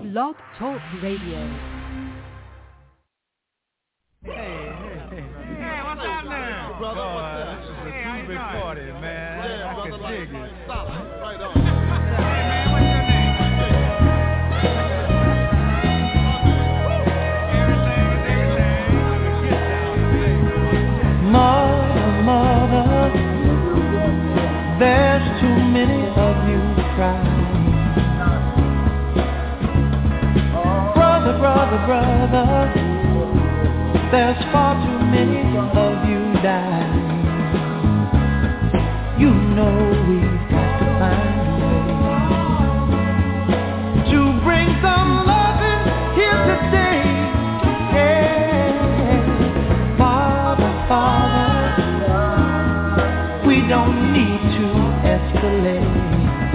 Blog Talk Radio. Hey, what's happening? Brother, what's that? This is a two-bit party, man. Yeah, I brother, can dig it. Stop. Right on. Hey, man, what's your name? Mother, there's too many of you crying. Brother, there's far too many of you dying. You know we've got to find a way to bring some loving here today. Yeah. Father, we don't need to escalate.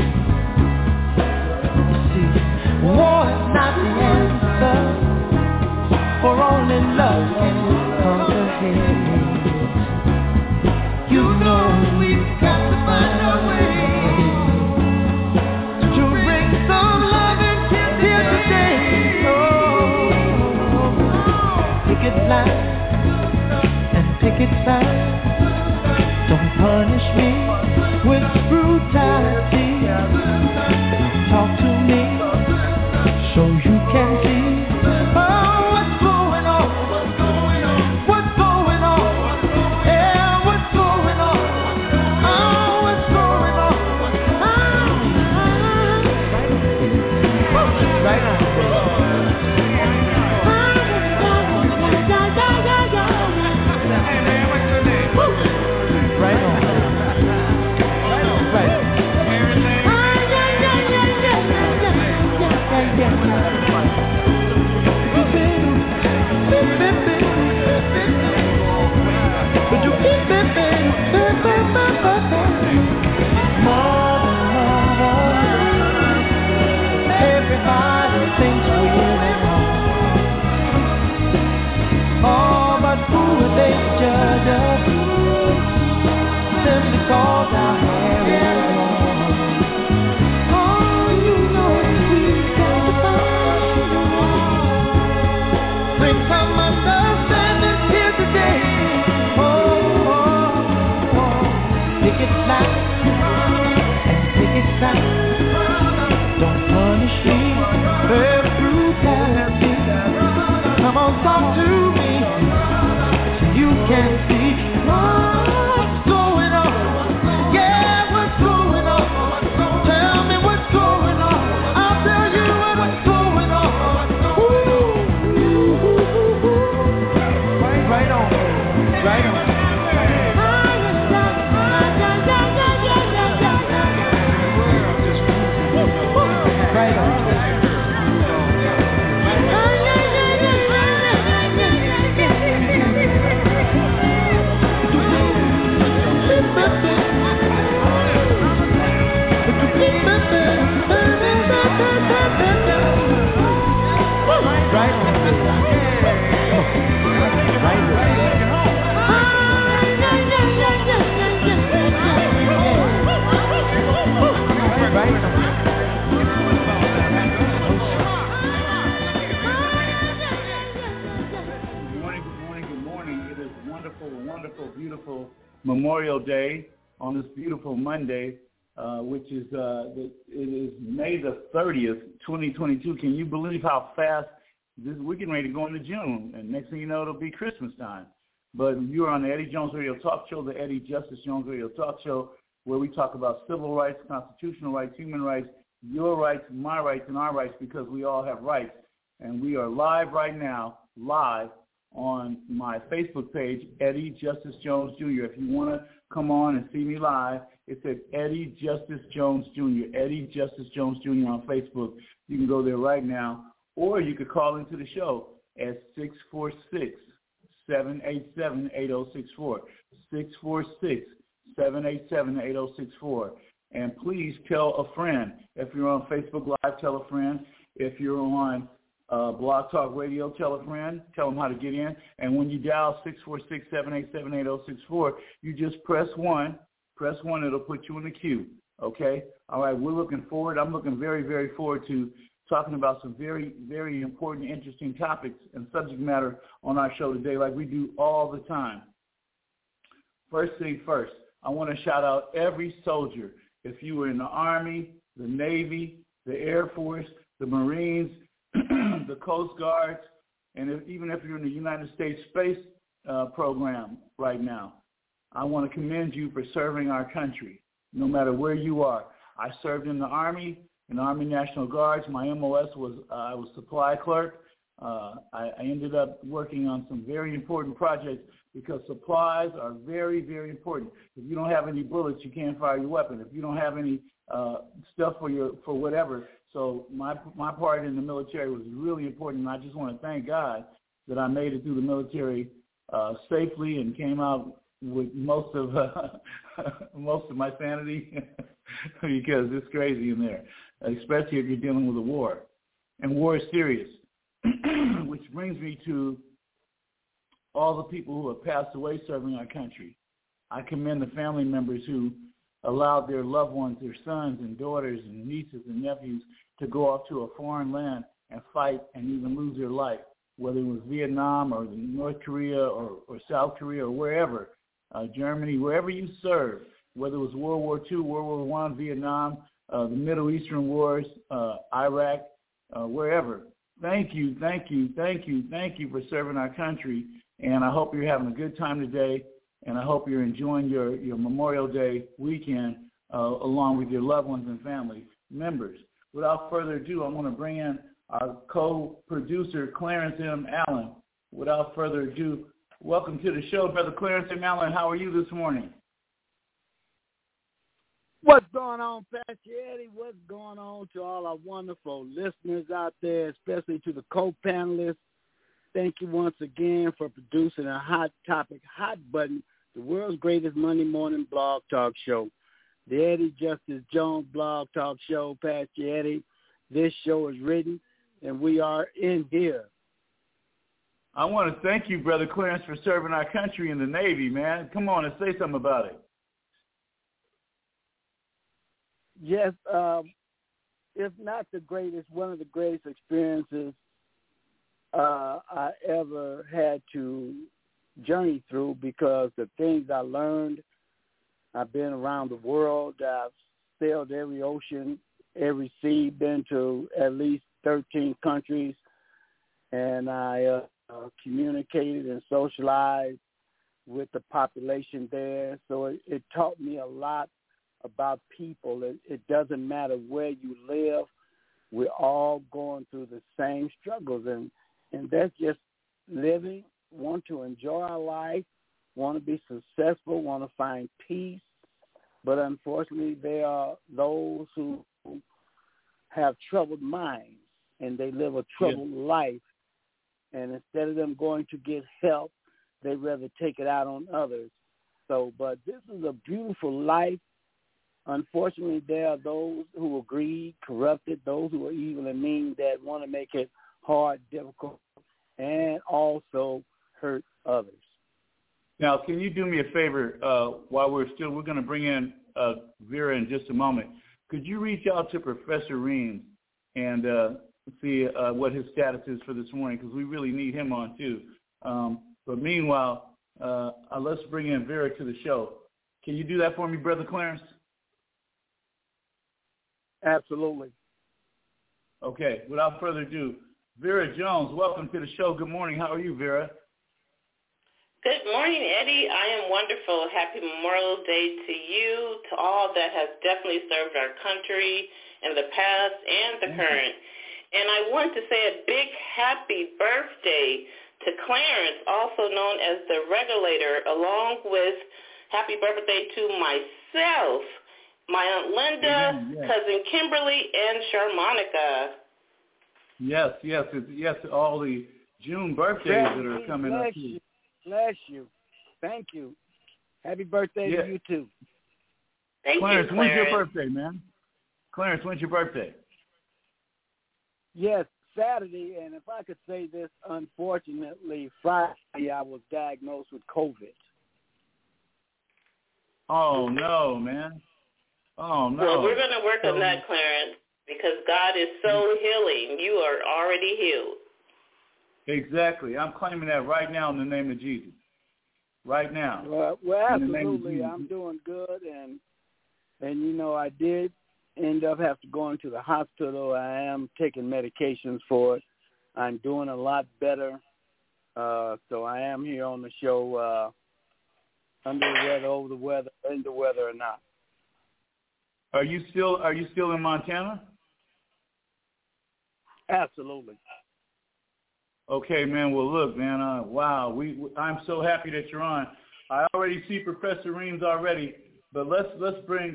You see, war is not the answer, for only love can conquer hate. You know we've got to find a way to bring some loving here today. Oh, picket line and picket sign. Don't punish me with brutality. Talk to me so you can see. What's going on? What's going on? Yeah, what's going on? Oh, what's going on? Right on. Hey, man, what's your name? Right on. Right. Everything? Everybody thinks we're wrong. Oh, but who would they judge us? Simply cause our hair is long. Oh, you know we've got to find a way. Bring some understanding here today. Pick it line and pick it sign. Don't punish me for brutality. Come on, talk to me so you can see what's going on. Yeah, what's going on? Tell me what's going on. I'll tell you what's going on. Right on, right on. Right on. Beautiful Memorial Day on this beautiful Monday, which is it is May the 30th, 2022. Can you believe how fast we're getting ready to go into June, and next thing you know, it'll be Christmas time. But you're on the Eddie Jones Radio Talk Show, the Eddie Justice Jones Radio Talk Show, where we talk about civil rights, constitutional rights, human rights, your rights, my rights, and our rights, because we all have rights. And we are live right now, on my Facebook page, Eddie Justice Jones Jr. If you want to come on and see me live, it's at Eddie Justice Jones Jr., Eddie Justice Jones Jr. on Facebook. You can go there right now, or you could call into the show at 646-787-8064, 646-787-8064. And please tell a friend. If you're on Facebook Live, tell a friend. If you're on Blog Talk Radio, tell a friend, tell them how to get in. And when you dial 646-787-8064, you just press 1. Press 1, it'll put you in the queue, okay? All right, we're looking forward. I'm looking very, very forward to talking about some very, very important, interesting topics and subject matter on our show today, like we do all the time. First thing first, I want to shout out every soldier. If you were in the Army, the Navy, the Air Force, the Marines, the Coast Guards, and even if you're in the United States Space Program right now, I want to commend you for serving our country, no matter where you are. I served in the Army National Guards. My MOS was I was supply clerk. I ended up working on some very important projects because supplies are very, very important. If you don't have any bullets, you can't fire your weapon. If you don't have any stuff for whatever. So my part in the military was really important, and I just want to thank God that I made it through the military safely and came out with most of my sanity because it's crazy in there, especially if you're dealing with a war. And war is serious, which brings me to all the people who have passed away serving our country. I commend the family members who allowed their loved ones, their sons and daughters and nieces and nephews to go off to a foreign land and fight and even lose their life, whether it was Vietnam or North Korea or South Korea or wherever. Germany, wherever you served, whether it was World War II, World War I, Vietnam, the Middle Eastern wars, Iraq, wherever. Thank you for serving our country, and I hope you're having a good time today, and I hope you're enjoying your Memorial Day weekend along with your loved ones and family members. Without further ado, I'm going to bring in our co-producer, Clarence M. Allen. Without further ado, welcome to the show, Brother Clarence M. Allen. How are you this morning? What's going on, Pastor Eddie? What's going on to all our wonderful listeners out there, especially to the co-panelists? Thank you once again for producing a hot topic, hot button, the world's greatest Monday morning blog talk show, the Eddie Justice Jones blog talk show. Pastor Eddie, this show is written, and we are in here. I want to thank you, Brother Clarence, for serving our country in the Navy, man. Come on and say something about it. Yes, if not the greatest, one of the greatest experiences I ever had to journey through, because the things I learned, I've been around the world. I've sailed every ocean, every sea, been to at least 13 countries, and I communicated and socialized with the population there. So it taught me a lot about people. It doesn't matter where you live. We're all going through the same struggles, and that's just living, want to enjoy our life, want to be successful, want to find peace. But unfortunately, there are those who have troubled minds, and they live a troubled life. And instead of them going to get help, they rather take it out on others. So, but this is a beautiful life. Unfortunately, there are those who are greedy, corrupted, those who are evil and mean, that want to make it hard, difficult, and also hurt others. Now, can you do me a favor while we're going to bring in Vera in just a moment. Could you reach out to Professor Reams and see what his status is for this morning, because we really need him on too. But meanwhile, let's bring in Vera to the show. Can you do that for me, Brother Clarence? Absolutely. Okay. Without further ado, Vera Jones, welcome to the show. Good morning. How are you, Vera? Good morning, Eddie. I am wonderful. Happy Memorial Day to you, to all that has definitely served our country in the past and the current. And I want to say a big happy birthday to Clarence, also known as the Regulator, along with happy birthday to myself, my Aunt Linda, Cousin Kimberly, and Sharmonica. Yes, all the June birthdays that are coming up. Bless you. Thank you. Happy birthday to you, too. Thank Clarence, you, Clarence. When's your birthday, man? Clarence, when's your birthday? Yes, Saturday, and if I could say this, unfortunately, Friday I was diagnosed with COVID. Oh, no, man. Oh, no. Well, we're going to work on that, Clarence, because God is so healing. You are already healed. Exactly. I'm claiming that right now in the name of Jesus. Right now. Well, absolutely. I'm doing good, and you know, I did end up having to go into the hospital. I am taking medications for it. I'm doing a lot better. So I am here on the show under the weather, over the weather, in the weather or not. Are you still in Montana? Absolutely. Okay, man. Well, look, man. Wow. I'm so happy that you're on. I already see Professor Reams already, but let's bring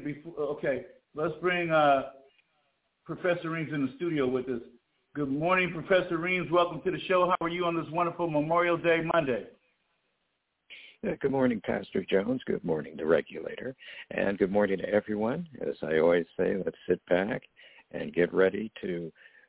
Professor Reams in the studio with us. Good morning, Professor Reams. Welcome to the show. How are you on this wonderful Memorial Day Monday? Good morning, Pastor Jones. Good morning, the regulator. And good morning to everyone. As I always say, let's sit back and get ready to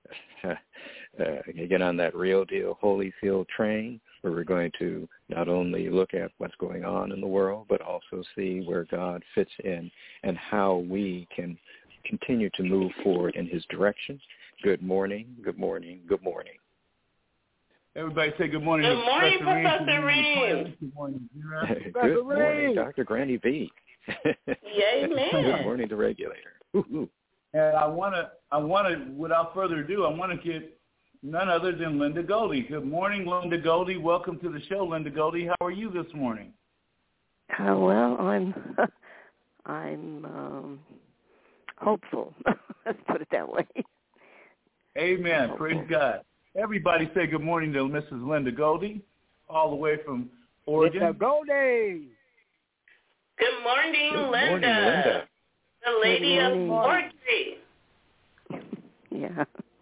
get on that real deal Holyfield train, where we're going to not only look at what's going on in the world, but also see where God fits in and how we can continue to move forward in his direction. Good morning, good morning, good morning. Everybody say good morning. Good morning, Professor Reams. Good morning, Good morning, Dr. Granny V. Yay, man. Good morning, the regulator. Ooh. And I want to, without further ado, I want to get none other than Linda Goldie. Good morning, Linda Goldie. Welcome to the show, Linda Goldie. How are you this morning? Well, I'm hopeful. Let's put it that way. Amen. Praise God. Everybody say good morning to Mrs. Linda Goldie, all the way from Oregon. Linda Goldie. Good morning, Good Linda. morning, Linda. The lady of poetry. Yeah,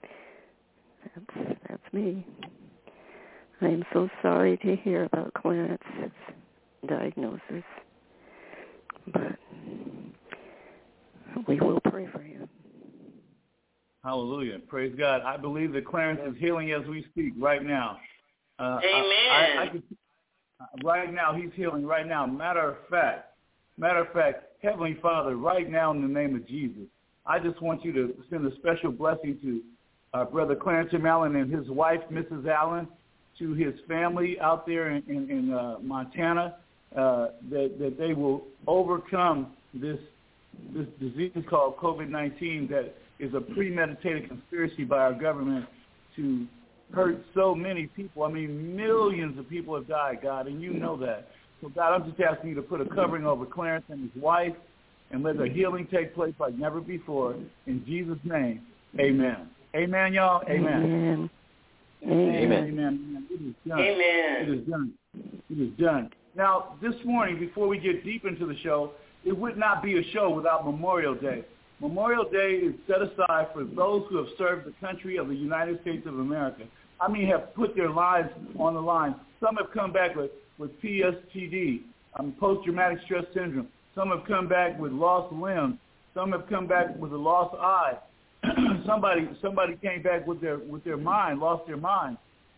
that's me. I'm so sorry to hear about Clarence's diagnosis, but we will pray for you. Hallelujah. Praise God. I believe that Clarence is healing as we speak right now. Amen. Right now, he's healing right now. Matter of fact, Heavenly Father, right now in the name of Jesus, I just want you to send a special blessing to Brother Clarence M. Allen and his wife, Mrs. Allen, to his family out there in Montana, that they will overcome this disease called COVID-19 that is a premeditated conspiracy by our government to hurt so many people. I mean, millions of people have died, God, and you know that. So, God, I'm just asking you to put a covering over Clarence and his wife and let the healing take place like never before. In Jesus' name, amen. Amen, y'all. Amen. Amen. Amen. It is done. Amen. It is done. It is done. Now, this morning, before we get deep into the show, it would not be a show without Memorial Day. Memorial Day is set aside for those who have served the country of the United States of America. I mean, have put their lives on the line. Some have come back with PSTD, post-traumatic stress syndrome. Some have come back with lost limbs. Some have come back with a lost eye. somebody came back with their mind, lost their mind.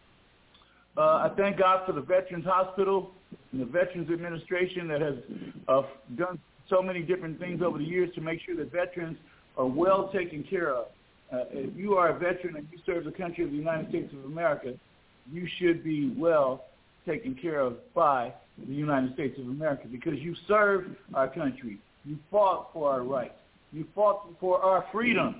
I thank God for the Veterans Hospital and the Veterans Administration that has done so many different things over the years to make sure that veterans are well taken care of. If you are a veteran and you serve the country of the United States of America, you should be well taken care of by the United States of America because you served our country. You fought for our rights. You fought for our freedom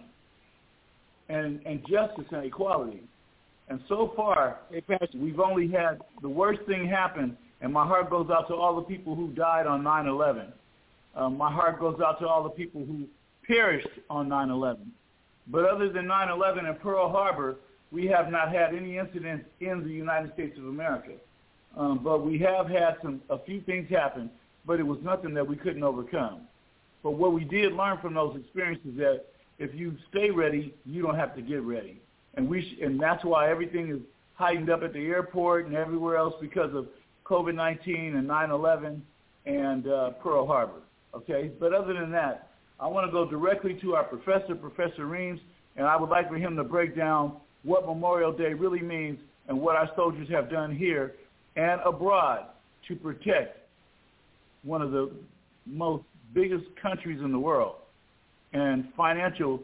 and justice and equality. And so far, we've only had the worst thing happen, and my heart goes out to all the people who died on 9/11. My heart goes out to all the people who perished on 9/11. But other than 9/11 and Pearl Harbor, we have not had any incidents in the United States of America. But we have had a few things happen, but it was nothing that we couldn't overcome. But what we did learn from those experiences is that if you stay ready, you don't have to get ready. And that's why everything is heightened up at the airport and everywhere else because of COVID-19 and 9/11 and Pearl Harbor. Okay? But other than that, I want to go directly to our professor, Professor Reams, and I would like for him to break down what Memorial Day really means and what our soldiers have done here and abroad to protect one of the most biggest countries in the world and financial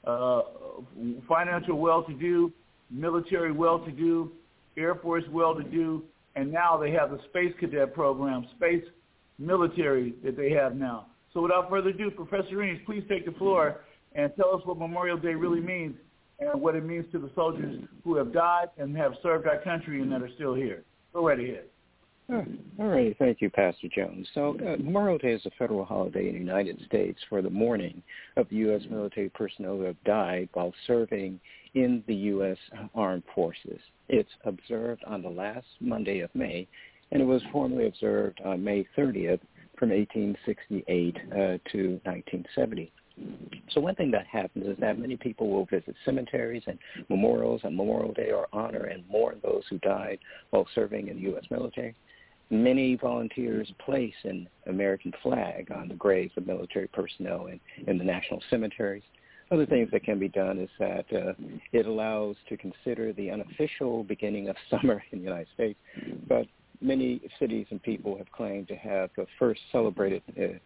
financial well-to-do, military well-to-do, Air Force well-to-do, and now they have the Space Cadet program, space military that they have now. So without further ado, Professor Reams, please take the floor and tell us what Memorial Day really means and what it means to the soldiers who have died and have served our country and that are still here. Go right ahead. All right. Thank you, Pastor Jones. So Memorial Day is a federal holiday in the United States for the mourning of the U.S. military personnel who have died while serving in the U.S. Armed Forces. It's observed on the last Monday of May, and it was formally observed on May 30th from 1868 to 1970. So one thing that happens is that many people will visit cemeteries and memorials on Memorial Day or honor and mourn those who died while serving in the U.S. military. Many volunteers place an American flag on the graves of military personnel in the national cemeteries. Other things that can be done is that it allows to consider the unofficial beginning of summer in the United States, but many cities and people have claimed to have first celebrated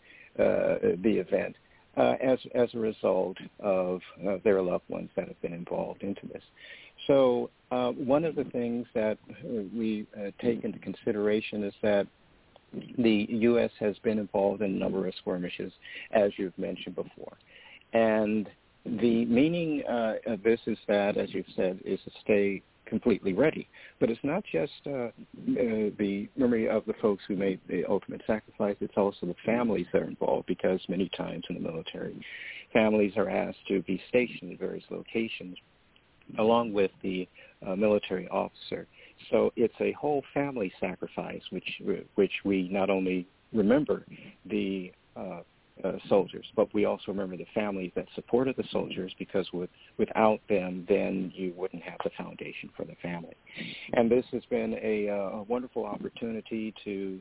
the event as a result of their loved ones that have been involved into this. So one of the things that we take into consideration is that the U.S. has been involved in a number of skirmishes, as you've mentioned before. And the meaning of this is that, as you've said, is to stay completely ready. But it's not just the memory of the folks who made the ultimate sacrifice. It's also the families that are involved, because many times in the military, families are asked to be stationed at various locations along with the military officer. So it's a whole family sacrifice, which we not only remember the soldiers, but we also remember the families that supported the soldiers, because without them, then you wouldn't have the foundation for the family. And this has been a wonderful opportunity to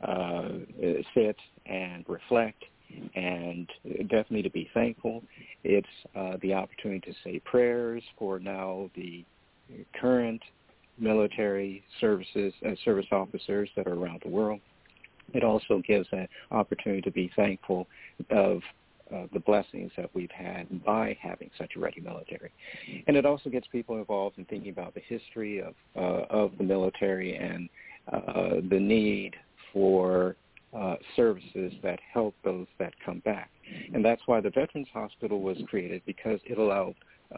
sit and reflect and definitely to be thankful. It's the opportunity to say prayers for now the current military service officers that are around the world. It also gives an opportunity to be thankful of the blessings that we've had by having such a ready military. And it also gets people involved in thinking about the history of the military and the need for services that help those that come back. And that's why the Veterans Hospital was created, because it allowed,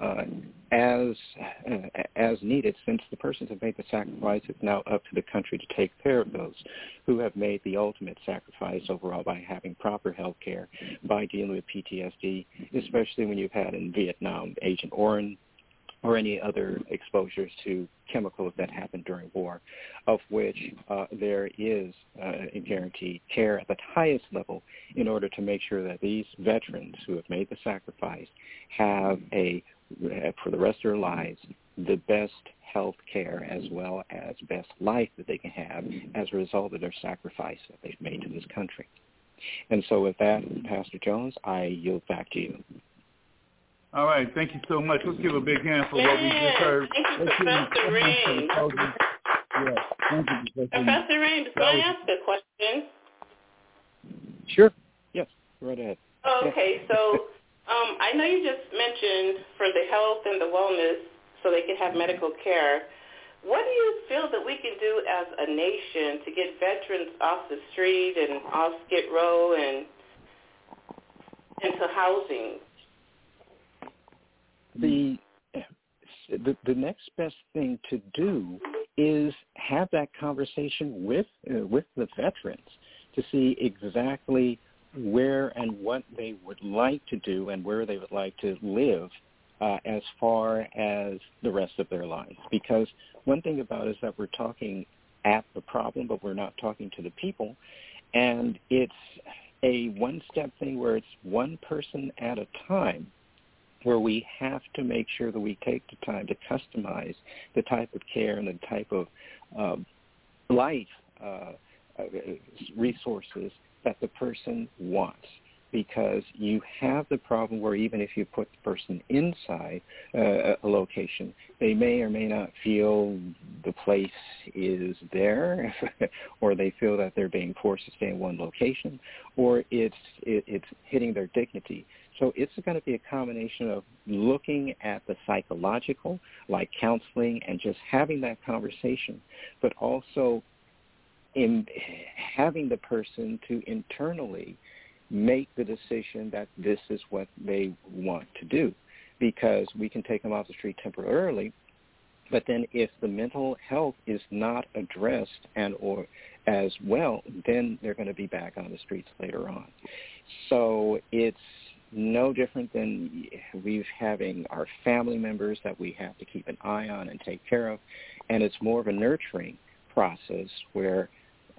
as needed, since the persons have made the sacrifice, it's now up to the country to take care of those who have made the ultimate sacrifice overall by having proper health care, by dealing with PTSD, especially when you've had in Vietnam Agent Orange or any other exposures to chemicals that happened during war, of which there is a guaranteed care at the highest level in order to make sure that these veterans who have made the sacrifice have for the rest of their lives, the best health care as well as best life that they can have as a result of their sacrifice that they've made to this country. And so with that, Pastor Jones, I yield back to you. All right, thank you so much. Let's give a big hand for what we just heard. Thank you, Professor Reams. Yeah, thank you, Professor Reams, can I ask a question? Sure. Yes, go right ahead. Okay, so I know you just mentioned for the health and the wellness so they can have medical care. What do you feel that we can do as a nation to get veterans off the street and off Skid Row and into housing? The next best thing to do is have that conversation with the veterans to see exactly where and what they would like to do and where they would like to live as far as the rest of their lives. Because one thing about it is that we're talking at the problem, but we're not talking to the people. And it's a one-step thing where it's one person at a time, where we have to make sure that we take the time to customize the type of care and the type of life resources that the person wants. Because you have the problem where even if you put the person inside a location, they may or may not feel the place is there, or they feel that they're being forced to stay in one location, or it's hitting their dignity. So it's going to be a combination of looking at the psychological, like counseling, and just having that conversation, but also in having the person to internally make the decision that this is what they want to do, because we can take them off the street temporarily, but then if the mental health is not addressed and or as well, then they're going to be back on the streets later on. So it's no different than we've having our family members that we have to keep an eye on and take care of, and it's more of a nurturing process where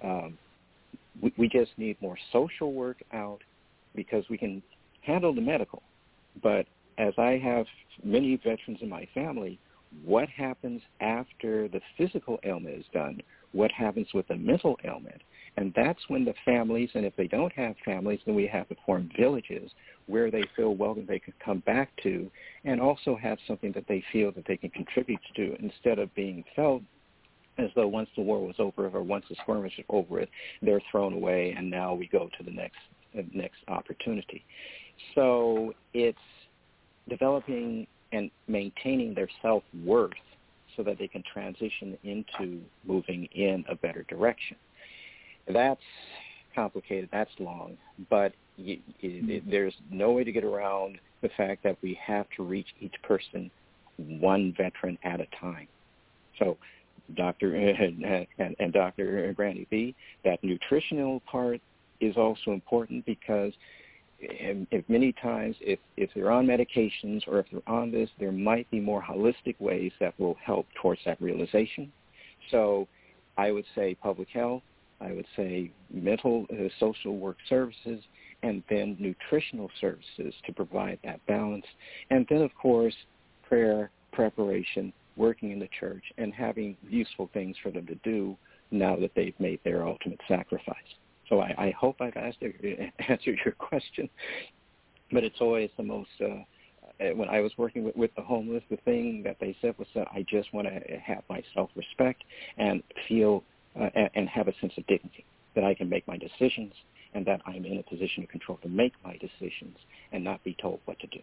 we just need more social work out, because we can handle the medical. But as I have many veterans in my family, what happens after the physical ailment is done? What happens with the mental ailment? And that's when the families, and if they don't have families, then we have to form villages where they feel welcome, they can come back to, and also have something that they feel that they can contribute to, instead of being felt as though once the war was over or once the skirmish is over, they're thrown away and now we go to the next opportunity. So it's developing and maintaining their self-worth so that they can transition into moving in a better direction. That's complicated, that's long, but there's no way to get around the fact that we have to reach each person one veteran at a time. So Dr. and Dr. Brandy B, that nutritional part is also important, because if many times if they're on medications or if they're on this, there might be more holistic ways that will help towards that realization. So I would say public health, I would say mental social work services, and then nutritional services to provide that balance. And then, of course, prayer, preparation, working in the church, and having useful things for them to do now that they've made their ultimate sacrifice. So I hope I've answered your question, but it's always the most, when I was working with the homeless, the thing that they said was that I just want to have my self-respect and feel and have a sense of dignity, that I can make my decisions and that I'm in a position of control to make my decisions and not be told what to do.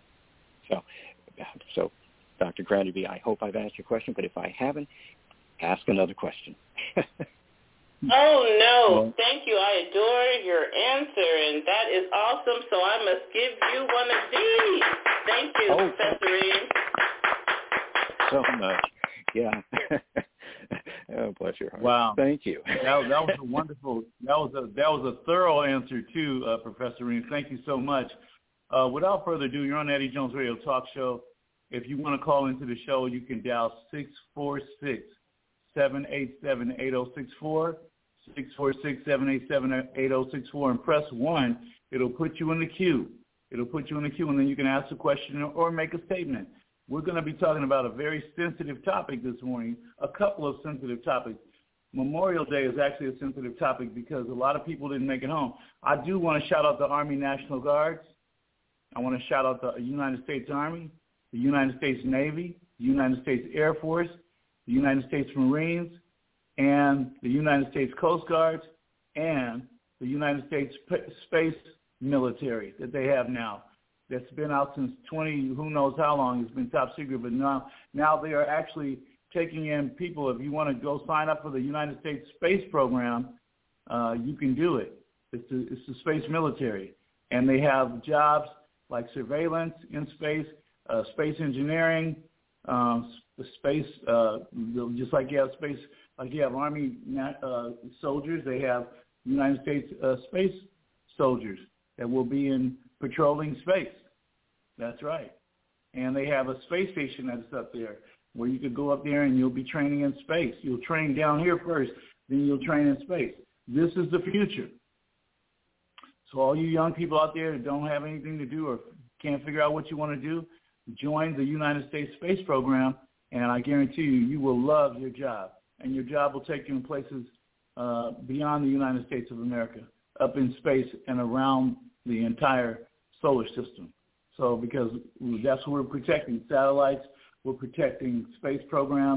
So Dr. Granderby, I hope I've answered your question, but if I haven't, ask another question. Oh, no. Thank you. I adore your answer, and that is awesome, so I must give you one of these. Thank you, Professor Reed. So much. Yeah. Oh, bless your heart. Wow. Thank you. That was a wonderful, that was a thorough answer too, Professor Reed. Thank you so much. Without further ado, you're on Eddie Jones Radio Talk Show. If you want to call into the show, you can dial 646-787-8064, 646-787-8064, and press 1. It'll put you in the queue. And then you can ask a question or make a statement. We're going to be talking about a very sensitive topic this morning, a couple of sensitive topics. Memorial Day is actually a sensitive topic because a lot of people didn't make it home. I do want to shout out the Army National Guards. I want to shout out the United States Army, the United States Navy, the United States Air Force, the United States Marines, and the United States Coast Guards, and the United States Space Military that they have now. That's been out since who knows how long. It's been top secret, but now they are actually taking in people. If you want to go sign up for the United States Space Program, you can do it. It's the Space Military, and they have jobs like surveillance in space, space engineering, space. Just like you have space, like you have Army soldiers, they have United States space soldiers that will be in patrolling space. That's right. And they have a space station that's up there where you could go up there and you'll be training in space. You'll train down here first, then you'll train in space. This is the future. So all you young people out there that don't have anything to do or can't figure out what you want to do, join the United States Space Program, and I guarantee you will love your job. And your job will take you in places beyond the United States of America, up in space and around the entire solar system. So because that's what we're protecting, satellites, we're protecting space programs,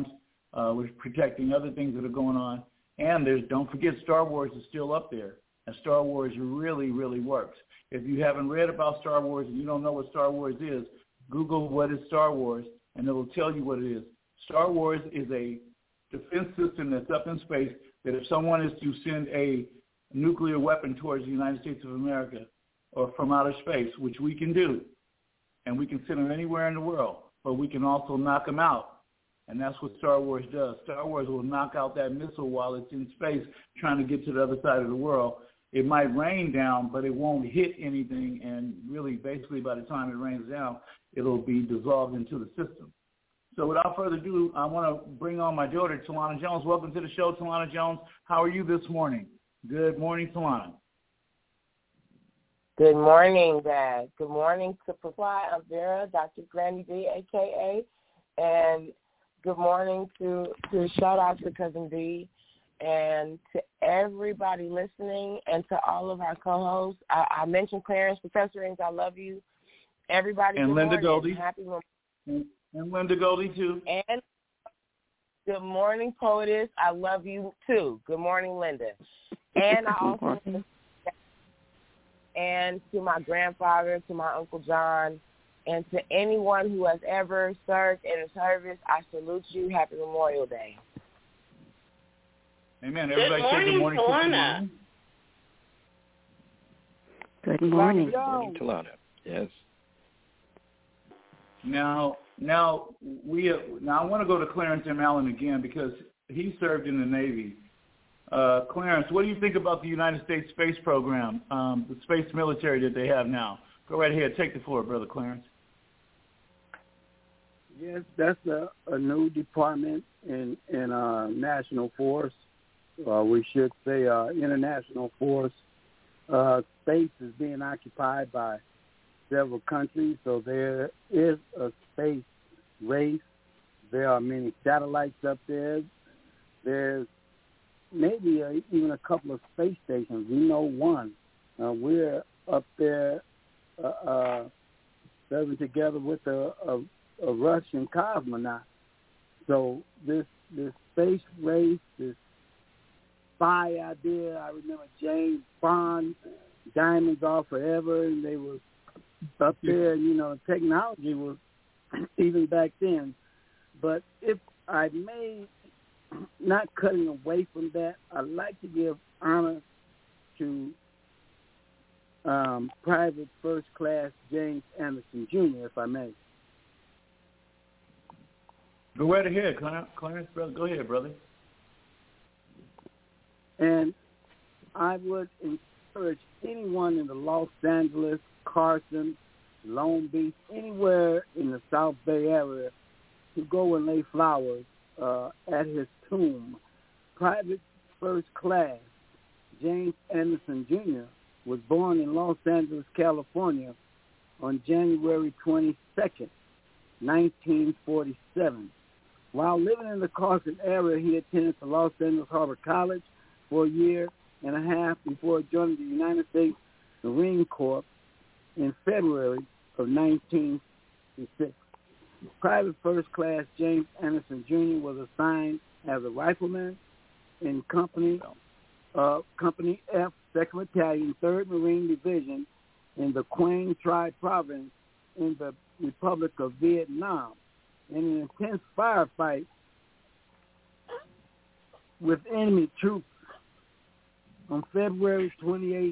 We're protecting other things that are going on. And don't forget, Star Wars is still up there. And Star Wars really, really works. If you haven't read about Star Wars and you don't know what Star Wars is, Google what is Star Wars, and it will tell you what it is. Star Wars is a defense system that's up in space that if someone is to send a nuclear weapon towards the United States of America or from outer space, which we can do, and we can send them anywhere in the world, but we can also knock them out. And that's what Star Wars does. Star Wars will knock out that missile while it's in space trying to get to the other side of the world. It might rain down, but it won't hit anything, and really basically by the time it rains down, it'll be dissolved into the system. So without further ado, I want to bring on my daughter, Talana Jones. Welcome to the show, Talana Jones. How are you this morning? Good morning, Talana. Good morning, Dad. Good morning to Supply of Vera, Dr. Granny D, a.k.a., and good morning to shout out to Cousin D, and to everybody listening, and to all of our co-hosts. I mentioned Clarence, Professor Ings, I love you. Everybody, and good Linda morning. Goldie. Happy and Linda Goldie, too. And good morning, Poetess. I love you, too. Good morning, Linda. And I also, and to my grandfather, to my Uncle John, and to anyone who has ever served in a service, I salute you. Happy Memorial Day. Amen. Everybody say good morning, Talana. Good morning. Good morning, Talana. Yes. Now I want to go to Clarence M. Allen again because he served in the Navy. Clarence, what do you think about the United States space program, the space military that they have now? Go right ahead. Take the floor, Brother Clarence. Yes, that's a new department in National Force. We should say International Force. Space is being occupied by several countries, so there is a space race. There are many satellites up there. There's maybe even a couple of space stations. We know one. We're up there serving together with a Russian cosmonaut. So this space race, this spy idea, I remember James Bond, Diamonds Are Forever, and they were up there, technology was even back then. But if I may, not cutting away from that, I'd like to give honor to Private First Class James Anderson Jr., if I may. Go right ahead, Clarence, brother. Go ahead, brother. And I would encourage anyone in the Los Angeles, Carson, Long Beach, anywhere in the South Bay area to go and lay flowers at his tomb. Private First Class James Anderson Jr. was born in Los Angeles, California on January 22nd, 1947. While living in the Carson area, he attended the Los Angeles Harbor College for a year and a half before joining the United States Marine Corps in February of 1966. Private First Class James Anderson Jr. was assigned as a rifleman in Company F, 2nd Battalion, 3rd Marine Division in the Quang Tri Province in the Republic of Vietnam. In an intense firefight with enemy troops on February 28,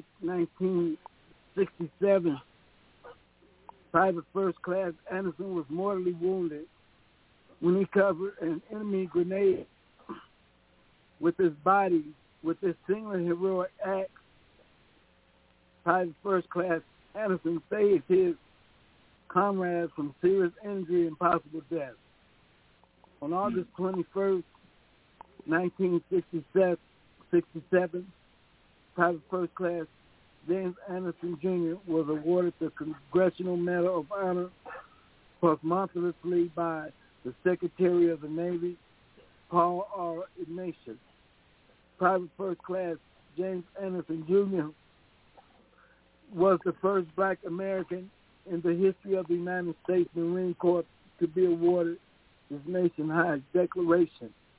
1967, Private First Class Anderson was mortally wounded when he covered an enemy grenade with his body. With this single heroic act, Private First Class Anderson saved his comrades from serious injury and possible death. On August 21st, 1967, Private First Class James Anderson Jr. was awarded the Congressional Medal of Honor posthumously by the Secretary of the Navy, Paul R. Ignatius. Private First Class James Anderson Jr. was the first black American in the history of the United States Marine Corps to be awarded this nation-high declaration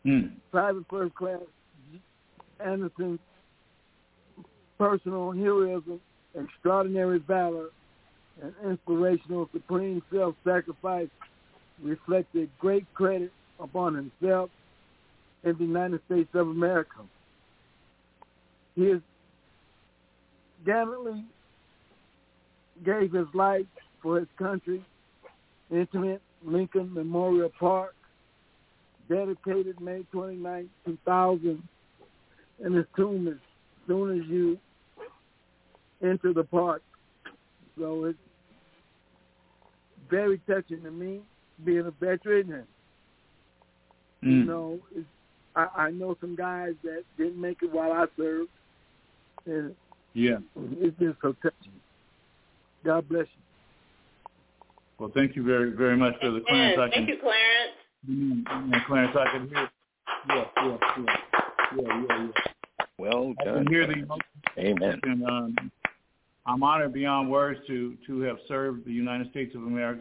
Private First Class Anderson's personal heroism, extraordinary valor, and inspirational supreme self-sacrifice reflected great credit upon himself and the United States of America. He has gallantly gave his life for his country. Intimate Lincoln Memorial Park, dedicated May 29, 2000, and his tomb as soon as you enter the park. So it's very touching to me, being a veteran, and you know, I know some guys that didn't make it while I served, and it's just so touching. God bless you. Well, thank you very, very much for the Clarence. Thank you, Clarence. Clarence, I can hear. Yeah. Well done. I can hear the emotion. Amen. And, I'm honored beyond words to have served the United States of America.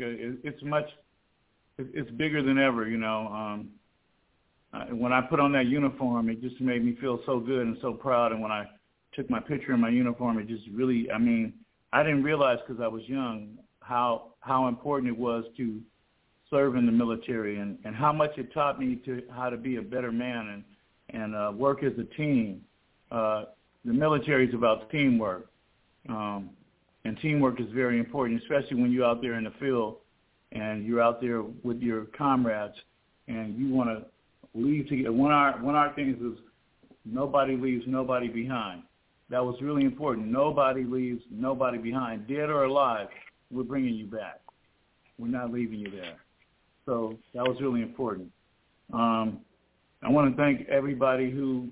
It's bigger than ever, you know. When I put on that uniform, it just made me feel so good and so proud. And when I took my picture in my uniform, it just really, I mean, I didn't realize because I was young how important it was to serve in the military and how much it taught me how to be a better man and work as a team. The military is about teamwork. And teamwork is very important, especially when you're out there in the field and you're out there with your comrades and you want to leave together. One of our things is nobody leaves nobody behind. That was really important. Nobody leaves nobody behind. Dead or alive, we're bringing you back. We're not leaving you there. So that was really important. I want to thank everybody who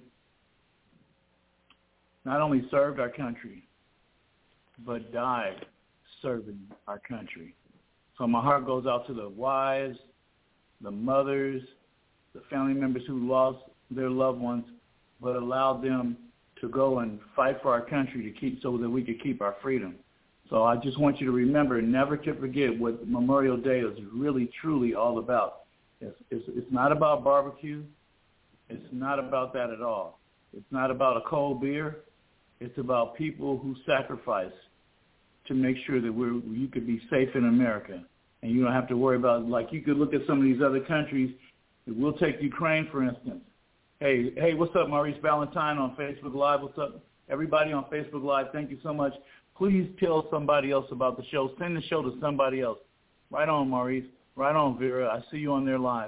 not only served our country, but died serving our country. So my heart goes out to the wives, the mothers, the family members who lost their loved ones, but allowed them to go and fight for our country to keep so that we could keep our freedom. So I just want you to remember, never to forget what Memorial Day is really, truly all about. It's not about barbecue. It's not about that at all. It's not about a cold beer. It's about people who sacrifice to make sure that you could be safe in America. And you don't have to worry about, like you could look at some of these other countries. We'll take Ukraine, for instance. Hey, what's up, Maurice Valentine on Facebook Live? What's up, everybody on Facebook Live? Thank you so much. Please tell somebody else about the show. Send the show to somebody else. Right on, Maurice. Right on, Vera. I see you on there live.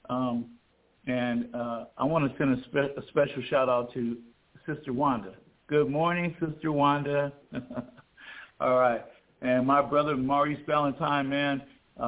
And I want to send a special shout-out to Sister Wanda. Good morning, Sister Wanda. All right. And my brother, Maurice Valentine, man,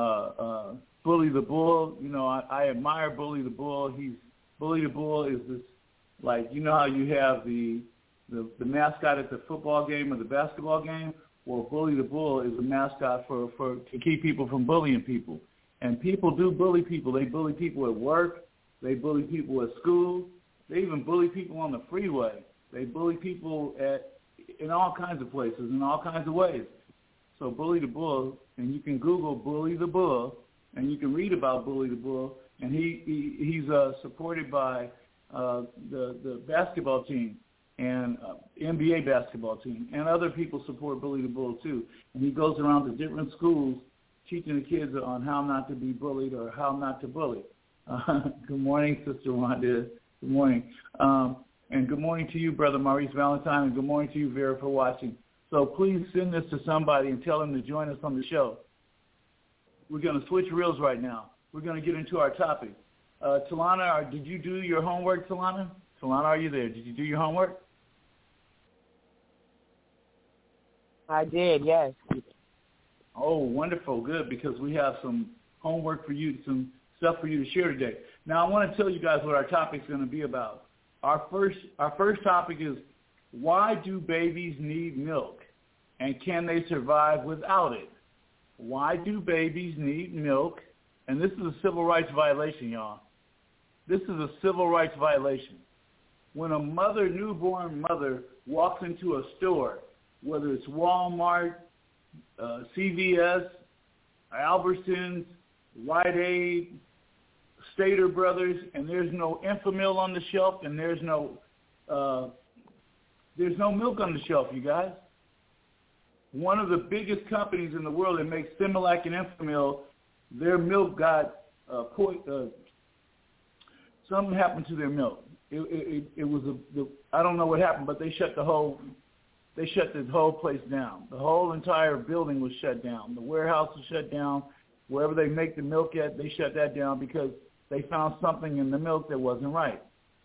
Bully the Bull. You know, I admire Bully the Bull. Bully the Bull is this, like, you know how you have the mascot at the football game or the basketball game? Well, Bully the Bull is a mascot to keep people from bullying people. And people do bully people. They bully people at work. They bully people at school. They even bully people on the freeway. They bully people in all kinds of places, in all kinds of ways. So Bully the Bull, and you can Google Bully the Bull, and you can read about Bully the Bull, and he's supported by the basketball team and NBA basketball team, and other people support Bully the Bull too. And he goes around to different schools teaching the kids on how not to be bullied or how not to bully. Good morning, Sister Wanda. Good morning. And good morning to you, Brother Maurice Valentine, and good morning to you, Vera, for watching. So please send this to somebody and tell them to join us on the show. We're going to switch reels right now. We're going to get into our topic. Talana, did you do your homework, Talana? Talana, are you there? Did you do your homework? I did, yes. Oh, wonderful, good, because we have some homework for you, some stuff for you to share today. Now, I want to tell you guys what our topic is going to be about. Our first topic is, why do babies need milk, and can they survive without it? Why do babies need milk? And this is a civil rights violation, y'all. This is a civil rights violation. When a newborn mother, walks into a store, whether it's Walmart, CVS, Albertsons, Rite Aid, Stater Brothers, and there's no Enfamil on the shelf, and there's no milk on the shelf, you guys. One of the biggest companies in the world that makes Similac and Enfamil, their milk got something happened to their milk. It was I don't know what happened, but they shut the whole place down. The whole entire building was shut down. The warehouse was shut down. Wherever they make the milk at, they shut that down because they found something in the milk that wasn't right.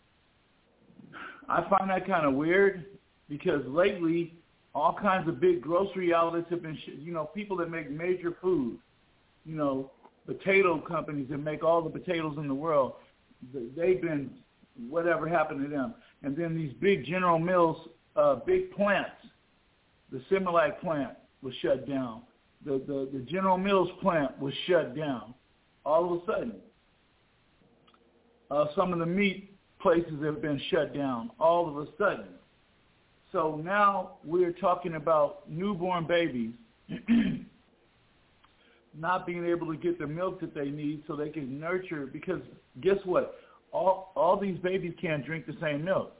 I find that kind of weird because lately all kinds of big grocery outlets have been, people that make major food, potato companies that make all the potatoes in the world, they've been, whatever happened to them. And then these big General Mills, big plants, the Similac plant was shut down. The General Mills plant was shut down all of a sudden. Some of the meat places have been shut down all of a sudden. So now we're talking about newborn babies not being able to get the milk that they need so they can nurture, because guess what? All these babies can't drink the same milk.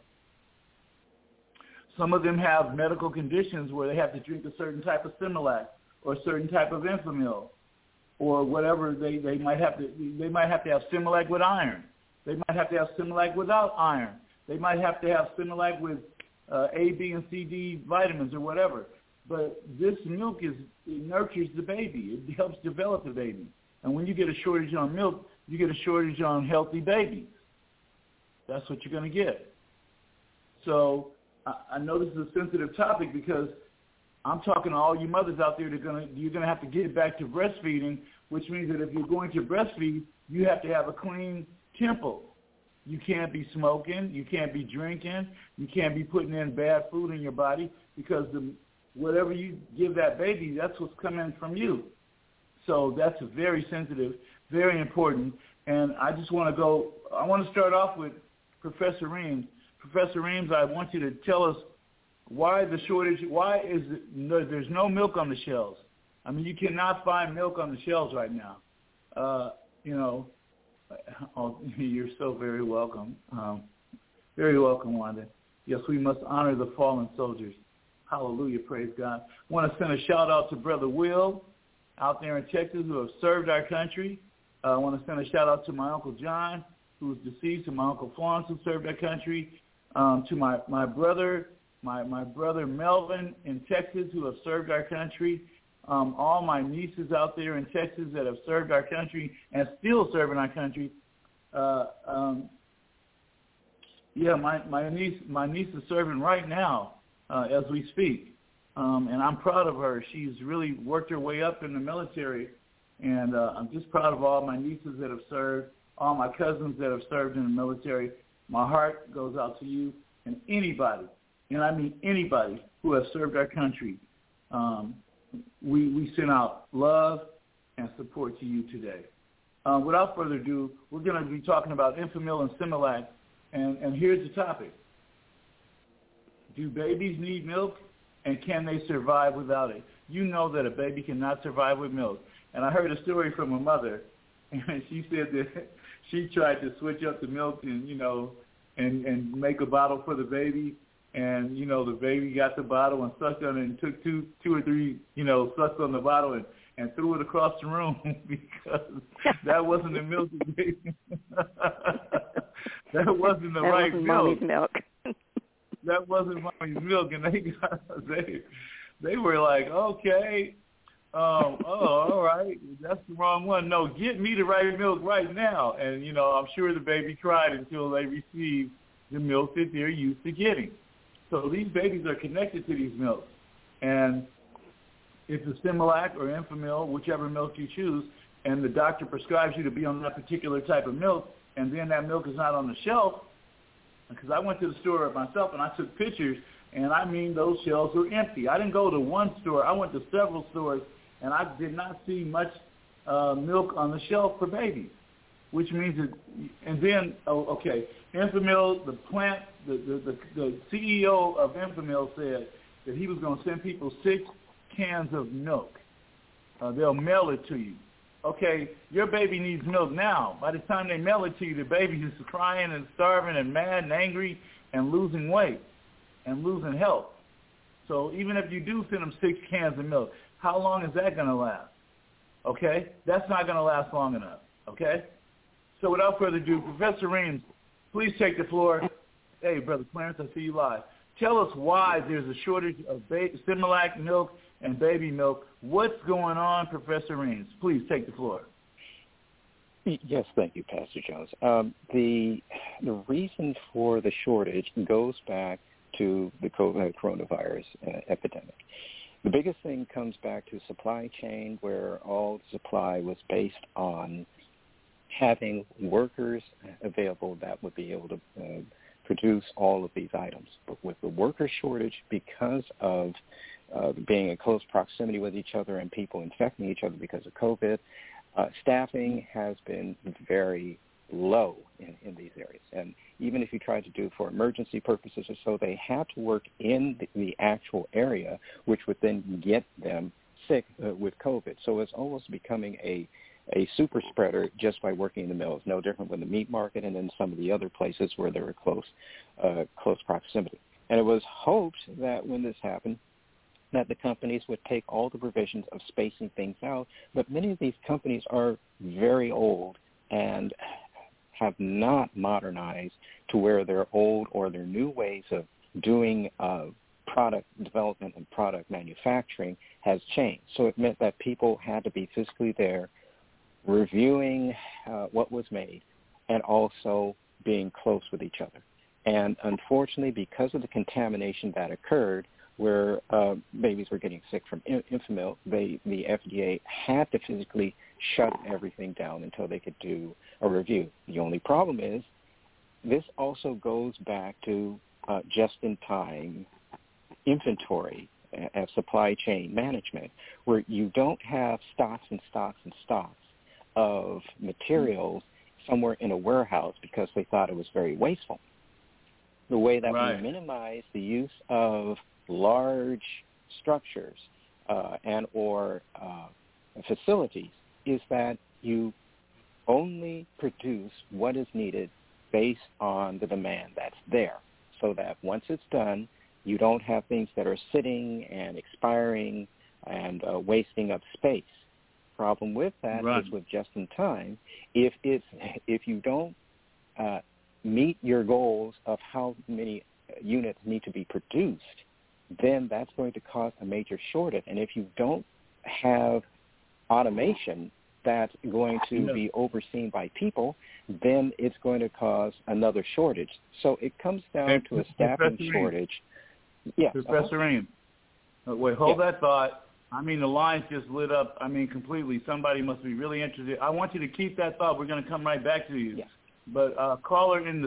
Some of them have medical conditions where they have to drink a certain type of Similac or a certain type of Enfamil or whatever. They might have to have Similac with iron. They might have to have Similac without iron. They might have to have Similac with A, B, and C, D vitamins or whatever. But this milk it nurtures the baby. It helps develop the baby. And when you get a shortage on milk, you get a shortage on healthy babies. That's what you're going to get. So I know this is a sensitive topic because I'm talking to all you mothers out there you're going to have to get back to breastfeeding, which means that if you're going to breastfeed, you have to have a clean temple. You can't be smoking. You can't be drinking. You can't be putting in bad food in your body because whatever you give that baby, that's what's coming from you. So that's very sensitive, very important. And I want to start off with Professor Reams. Professor Reams, I want you to tell us why the shortage, there's no milk on the shelves. I mean, you cannot find milk on the shelves right now. You're so very welcome. Very welcome, Wanda. Yes, we must honor the fallen soldiers. Hallelujah, praise God. I want to send a shout out to Brother Will out there in Texas who have served our country. I want to send a shout out to my Uncle John, who is deceased, to my Uncle Florence, who served our country, to my brother Melvin in Texas, who have served our country, all my nieces out there in Texas that have served our country and still serving our country. My niece is serving right now as we speak, and I'm proud of her. She's really worked her way up in the military, and I'm just proud of all my nieces that have served, all my cousins that have served in the military. My heart goes out to you and anybody, and I mean anybody who has served our country. We send out love and support to you today. Without further ado, we're going to be talking about Enfamil and Similac, and here's the topic. Do babies need milk, and can they survive without it? You know that a baby cannot survive with milk. And I heard a story from a mother, and she said that she tried to switch up the milk and make a bottle for the baby, and, the baby got the bottle and sucked on it and took two or three, sucks on the bottle and threw it across the room because that wasn't the milk. That wasn't the right milk. Mommy's milk. That wasn't mommy's milk, and they were like, okay, all right, that's the wrong one. No, get me the right milk right now. And I'm sure the baby cried until they received the milk that they're used to getting. So these babies are connected to these milks, and if it's Similac or Enfamil, whichever milk you choose, and the doctor prescribes you to be on that particular type of milk, and then that milk is not on the shelf, because I went to the store myself and I took pictures, and I mean those shelves were empty. I didn't go to one store. I went to several stores, and I did not see much milk on the shelf for babies, which means that, and then, Enfamil, the plant, the CEO of Enfamil said that he was going to send people 6 cans of milk. They'll mail it to you. okay, your baby needs milk now. By the time they mail it to you, the baby is crying and starving and mad and angry and losing weight and losing health. So even if you do send them 6 cans of milk, how long is that going to last? Okay? That's not going to last long enough. Okay? So without further ado, Professor Reams, please take the floor. Hey, Brother Clarence, I see you live. Tell us why there's a shortage of Similac milk and baby milk. What's going on, Professor Reams? Please take the floor. Yes, thank you, Pastor Jones. The reason for the shortage goes back to the coronavirus epidemic. The biggest thing comes back to supply chain, where all supply was based on having workers available that would be able to produce all of these items. But with the worker shortage, because of being in close proximity with each other and people infecting each other because of COVID, staffing has been very low in these areas. And even if you try to do for emergency purposes or so, they have to work in the actual area, which would then get them sick with COVID. So it's almost becoming a super spreader just by working in the mills, no different than the meat market and then some of the other places where there were close proximity. And it was hoped that when this happened, that the companies would take all the provisions of spacing things out, but many of these companies are very old and have not modernized to where their old or their new ways of doing product development and product manufacturing has changed. So it meant that people had to be physically there, reviewing what was made, and also being close with each other. And unfortunately, because of the contamination that occurred, where babies were getting sick from infant milk, the FDA had to physically shut everything down until they could do a review. The only problem is this also goes back to just-in-time inventory and supply chain management, where you don't have stocks and stocks and stocks of materials somewhere in a warehouse because they thought it was very wasteful. The way that we minimize the use of large structures and or facilities is that you only produce what is needed based on the demand that's there, so that once it's done, you don't have things that are sitting and expiring and wasting up space. Problem with that is with just in time, if you don't meet your goals of how many units need to be produced, then that's going to cause a major shortage. And if you don't have automation that's going to be overseen by people, then it's going to cause another shortage. So it comes down to a staffing shortage. Yes. Professor Reams, wait, hold that thought. I mean, the lines just lit up, completely. Somebody must be really interested. I want you to keep that thought. We're going to come right back to you. Yes. But caller in the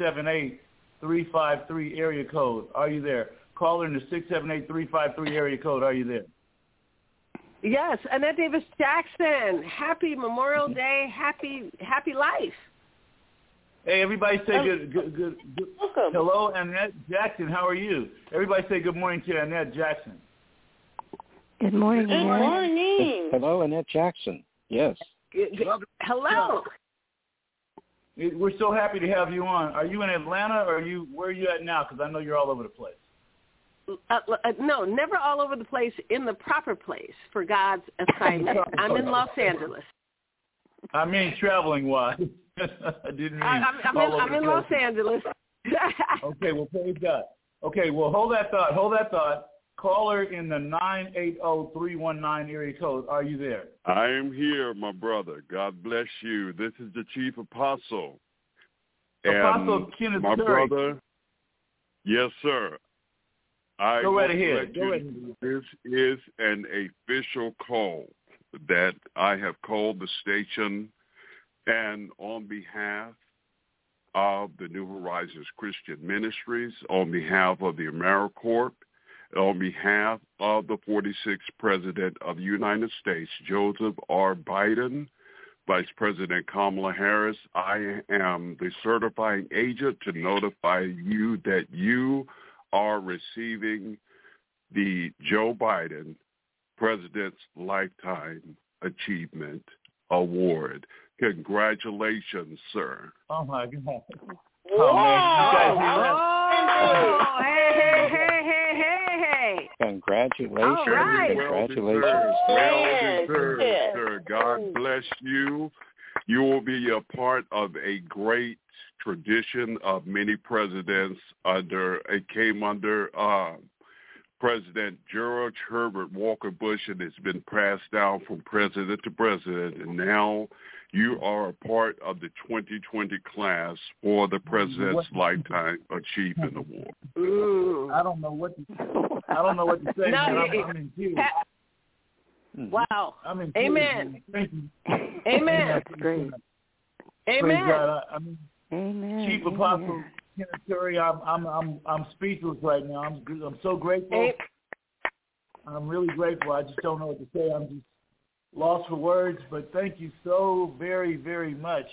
678-353 area code, are you there? Caller in the 678-353 area code, are you there? Yes, Annette Davis Jackson. Happy Memorial Day. Happy life. Hey, everybody say good. Welcome. Hello, Annette Jackson. How are you? Everybody say good morning to Annette Jackson. Good morning. Good morning. Hello, Annette Jackson. Yes. Hello. We're so happy to have you on. Are you in Atlanta, or where are you at now? Because I know you're all over the place. No, never all over the place. In the proper place for God's assignment. I'm in Los Angeles. I mean, traveling wise. I didn't mean. I'm in Los Angeles. Okay, well, praise God. Okay, well, hold that thought. Caller in the 980-319 area code, are you there? I am here, my brother. God bless you. This is the Chief Apostle. Apostle Kenneth my Curry. Brother. Yes, sir. Go right ahead. This is an official call that I have called the station, and on behalf of the New Horizons Christian Ministries, on behalf of the AmeriCorps, on behalf of the 46th President of the United States, Joseph R. Biden, Vice President Kamala Harris, I am the certifying agent to notify you that you are receiving the Joe Biden President's Lifetime Achievement Award. Congratulations, sir. Oh, my God. Wow. Oh, man. You guys hear that? Oh, hey. Congratulations. All right. Congratulations. Well deserved, sir. God bless you. You will be a part of a great tradition of many presidents came under President George Herbert Walker Bush, and it's been passed down from president to president, and now you are a part of the 2020 class for the President's Lifetime Achievement Award. Ooh. I don't know what to say. No, man. I'm in tears. Wow. I'm in tears. Amen. Thank you. Amen. That's great. Praise Amen. God. Amen. Chief Apostle Kenneth Curry, I'm speechless right now. I'm so grateful. I'm really grateful. I just don't know what to say. I'm just lost for words. But thank you so very, very much.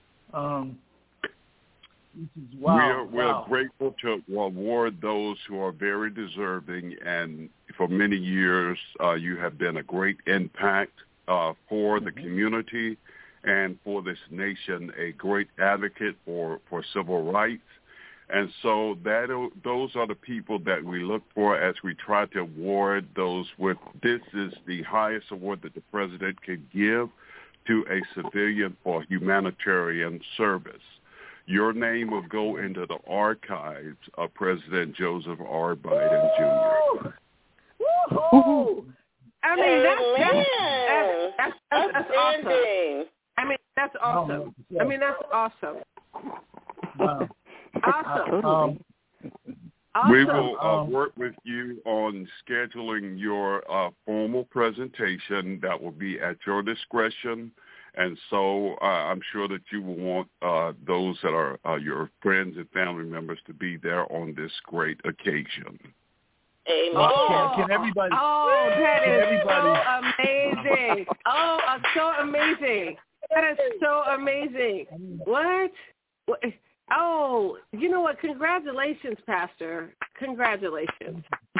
This is wow. We're grateful to award those who are very deserving, and for many years you have been a great impact for the community and for this nation, a great advocate for civil rights. And so those are the people that we look for as we try to award those with. This is the highest award that the president could give to a civilian for humanitarian service. Your name will go into the archives of President Joseph R. Biden Jr. Woo-hoo! I mean, that's outstanding. Awesome. I mean, that's awesome. That's awesome. Wow. Awesome. We will work with you on scheduling your formal presentation. That will be at your discretion. And so I'm sure that you will want those that are your friends and family members to be there on this great occasion. Amen. Can everybody? Oh, that is so amazing. So amazing. That is so amazing. What? Oh, you know what? Congratulations, Pastor. Congratulations.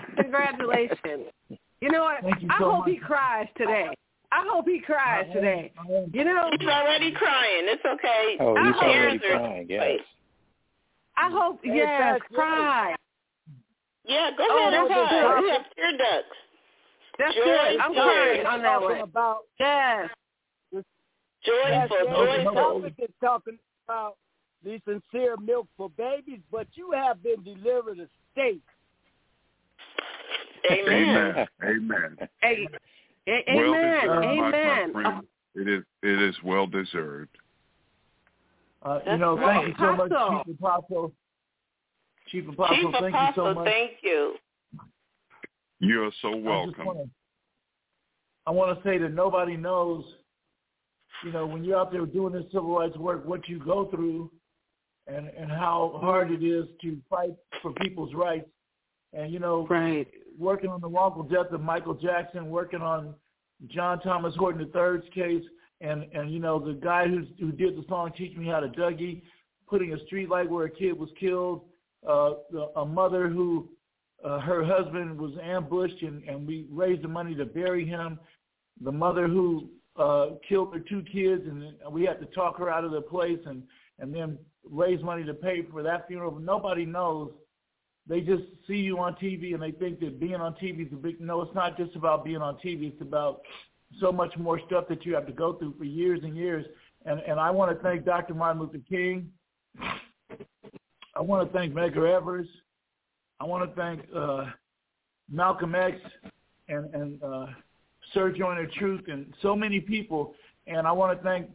You know what? I hope he cries today. You know, he's already crying. It's okay. Oh, he's already crying. Yes. I hope. Cry. Yeah, go ahead and cry. We have tear ducts. That's good. I'm crying on that one. Yes. Joyful. Is talking about the sincere milk for babies, but you have been delivered a steak. Amen. Hey. Amen. Amen. My friend. It is well deserved. Thank you so much, Chief Apostle. Chief Apostle, thank you so much. Thank you. You're so welcome. I want to say that nobody knows, when you're out there doing this civil rights work, what you go through and how hard it is to fight for people's rights. And, right. Working on the wrongful death of Michael Jackson, working on John Thomas Horton III's case, and the guy who did the song "Teach Me How to Dougie," putting a street light where a kid was killed, a mother who her husband was ambushed and we raised the money to bury him, the mother who killed her 2 kids and we had to talk her out of the place and then raise money to pay for that funeral. But nobody knows. They just see you on TV and they think that being on TV is a big... No, it's not just about being on TV. It's about so much more stuff that you have to go through for years and years. And I want to thank Dr. Martin Luther King. I want to thank Medgar Evers. I want to thank Malcolm X and Sir Joyner Truth and so many people. And I want to thank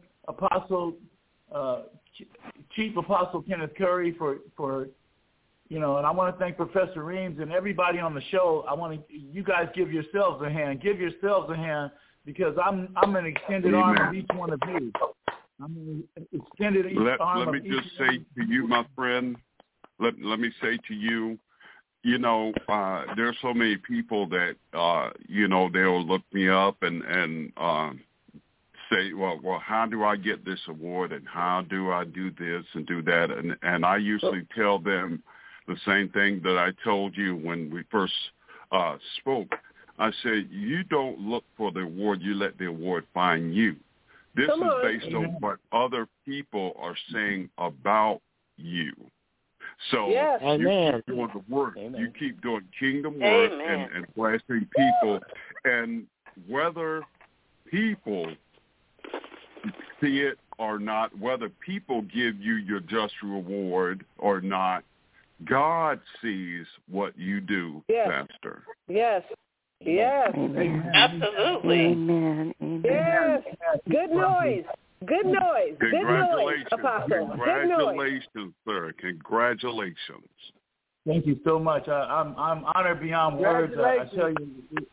Chief Apostle Kenneth Curry for and I want to thank Professor Reams and everybody on the show. I want you guys give yourselves a hand. Give yourselves a hand because I'm an extended arm of each one of you. I'm an extended arm of each one. Let me just say to you, my friend, let me say to you, there's so many people that, they'll look me up and say, well, how do I get this award and how do I do this and do that? And I usually tell them the same thing that I told you when we first spoke. I said, you don't look for the award, you let the award find you. This is based on what other people are saying about you. So you keep doing the work. Amen. You keep doing kingdom work and blessing people. And whether people see it or not, whether people give you your just reward or not, God sees what you do, Pastor. Yes. Yes. Amen. Absolutely. Amen. Amen. Yes. Good noise. Good noise. Good noise, Apostle. Congratulations, sir. Congratulations. Thank you so much. I'm honored beyond words. I tell you,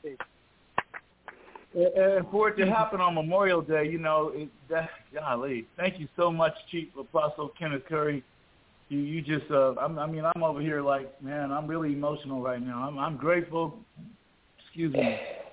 and for it to happen on Memorial Day, golly, thank you so much, Chief Apostle Kenneth Curry. You just, I'm over here like, man, I'm really emotional right now. I'm grateful. Excuse me.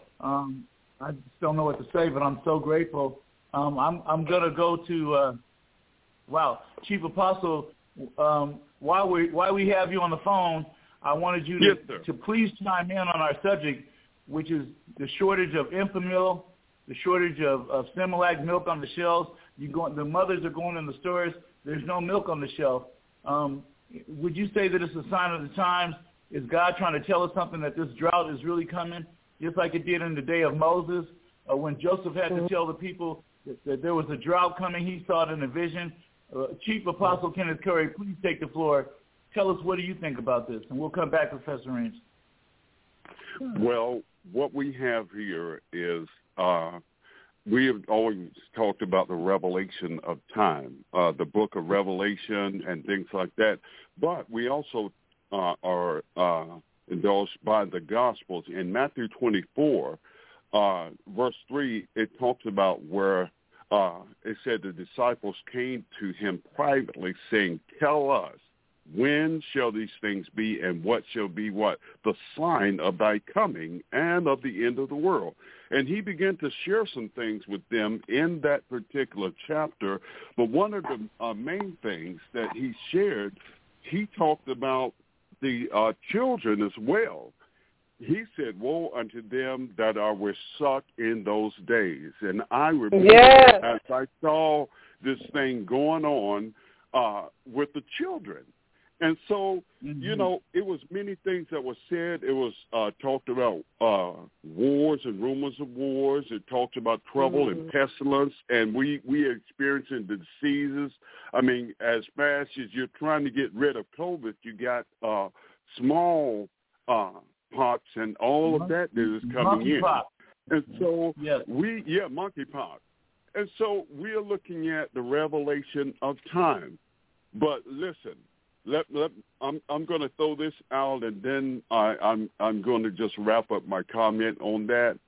I just don't know what to say, but I'm so grateful. I'm gonna go to, Chief Apostle. While we have you on the phone, I wanted you to please chime in on our subject, which is the shortage of Enfamil, the shortage of Similac milk on the shelves. The mothers are going in the stores. There's no milk on the shelf. Would you say that it's a sign of the times? Is God trying to tell us something, that this drought is really coming, just like it did in the day of Moses, when Joseph had to tell the people that there was a drought coming? He saw it in a vision. Chief Apostle Kenneth Curry, please take the floor. Tell us, what do you think about this? And we'll come back, Professor Raines. Well, what we have here is we have always talked about the revelation of time, the book of Revelation and things like that. But we also are indulged by the Gospels. In Matthew 24, verse 3, it talks about where it said the disciples came to him privately saying, "Tell us, when shall these things be, and what shall be what? The sign of thy coming and of the end of the world." And he began to share some things with them in that particular chapter. But one of the main things that he shared, he talked about the children as well. He said, "Woe unto them that were sucked in those days." And I remember as I saw this thing going on with the children. And so, it was many things that were said. It was talked about wars and rumors of wars. It talked about trouble and pestilence, and we are experiencing the diseases. I mean, as fast as you're trying to get rid of COVID, you got small pox and all of that is coming in. And so monkeypox. And so we are looking at the revelation of time. But listen, I'm going to throw this out, and then I'm going to just wrap up my comment on that.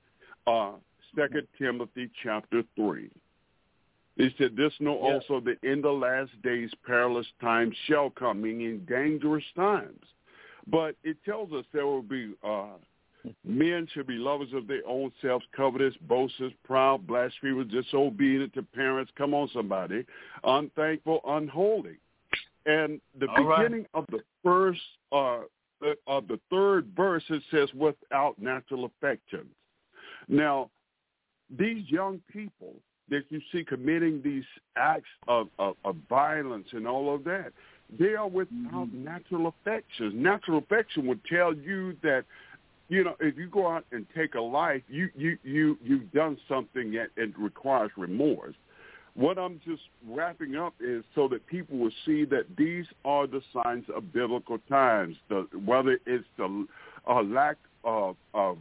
2 Timothy chapter 3. He said, "This know also that in the last days perilous times shall come," meaning dangerous times. But it tells us there will be men should be lovers of their own selves, covetous, boasters, proud, blasphemers, disobedient to parents. Come on, somebody. Unthankful, unholy. And the beginning of the first of the third verse, it says, "without natural affections." Now, these young people that you see committing these acts of violence and all of that, they are without natural affections. Natural affection would tell you that, if you go out and take a life, you've done something that it requires remorse. What I'm just wrapping up is so that people will see that these are the signs of biblical times, whether it's the lack of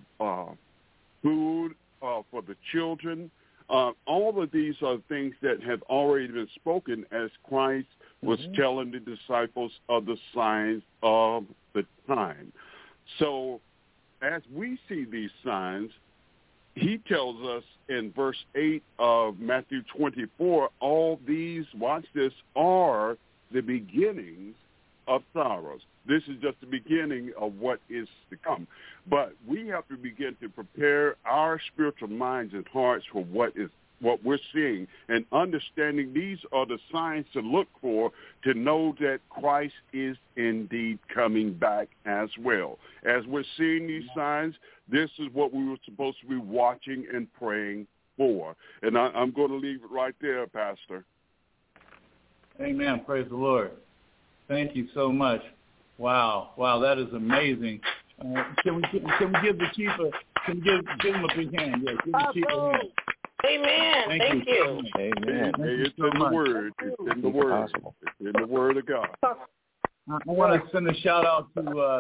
food for the children. All of these are things that have already been spoken as Christ was telling the disciples of the signs of the time. So as we see these signs, he tells us in verse 8 of Matthew 24, all these, watch this, are the beginnings of sorrows. This is just the beginning of what is to come. But we have to begin to prepare our spiritual minds and hearts for what we're seeing, and understanding these are the signs to look for to know that Christ is indeed coming back as well. As we're seeing these signs, this is what we were supposed to be watching and praying before. And I'm going to leave it right there, Pastor. Amen. Praise the Lord. Thank you so much. Wow, that is amazing. Can we give the chief give him a big hand? Yeah, give the chief a hand. Amen. Thank you. Amen. It's in the Word. It's in the Word. It's in the Word of God. I want to send a shout out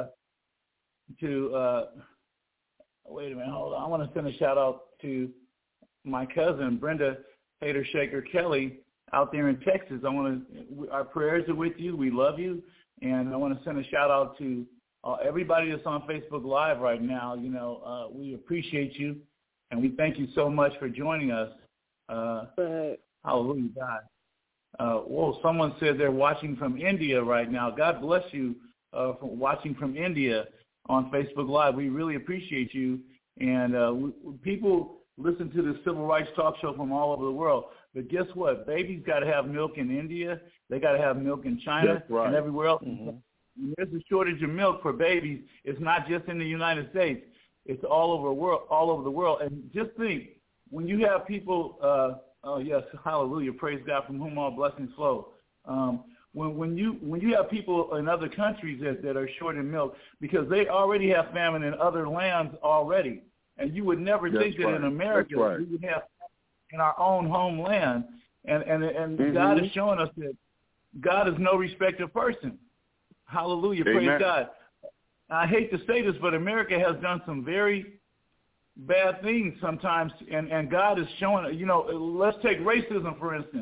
to wait a minute, hold on. I want to send a shout out to my cousin Brenda Hader Shaker Kelly out there in Texas. Our prayers are with you. We love you, and I want to send a shout out to everybody that's on Facebook Live right now. You know, we appreciate you, and we thank you so much for joining us. Hallelujah, God. Someone said they're watching from India right now. God bless you for watching from India on Facebook Live. We really appreciate you. And people listen to the Civil Rights Talk Show from all over the world. But guess what? Babies got to have milk in India. They got to have milk in China and everywhere else. Mm-hmm. There's a shortage of milk for babies. It's not just in the United States. It's all over the world. And just think, when you have people, yes, hallelujah, praise God, from whom all blessings flow. When you have people in other countries that are short in milk, because they already have famine in other lands already, and you would never think that in America we would have in our own homeland, and mm-hmm. God is showing us that God is no respecter of person. Hallelujah, praise God. I hate to say this, but America has done some very bad things sometimes, and God is showing, you know, let's take racism, for instance.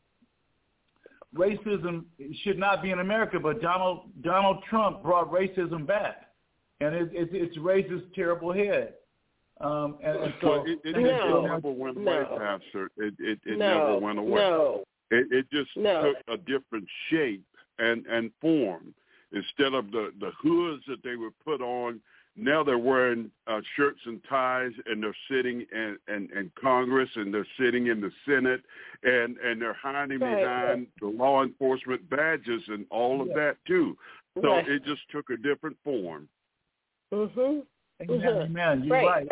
Racism should not be in America, but Donald Trump brought racism back, and it's raised its terrible head. And so it never went away, Pastor. It never went away. It just took a different shape and form. Instead of the hoods that they would put on, now they're wearing shirts and ties, and they're sitting in Congress, and they're sitting in the Senate, and they're hiding behind the law enforcement badges and all of that too. So it just took a different form. Mm-hmm. Amen. You're right.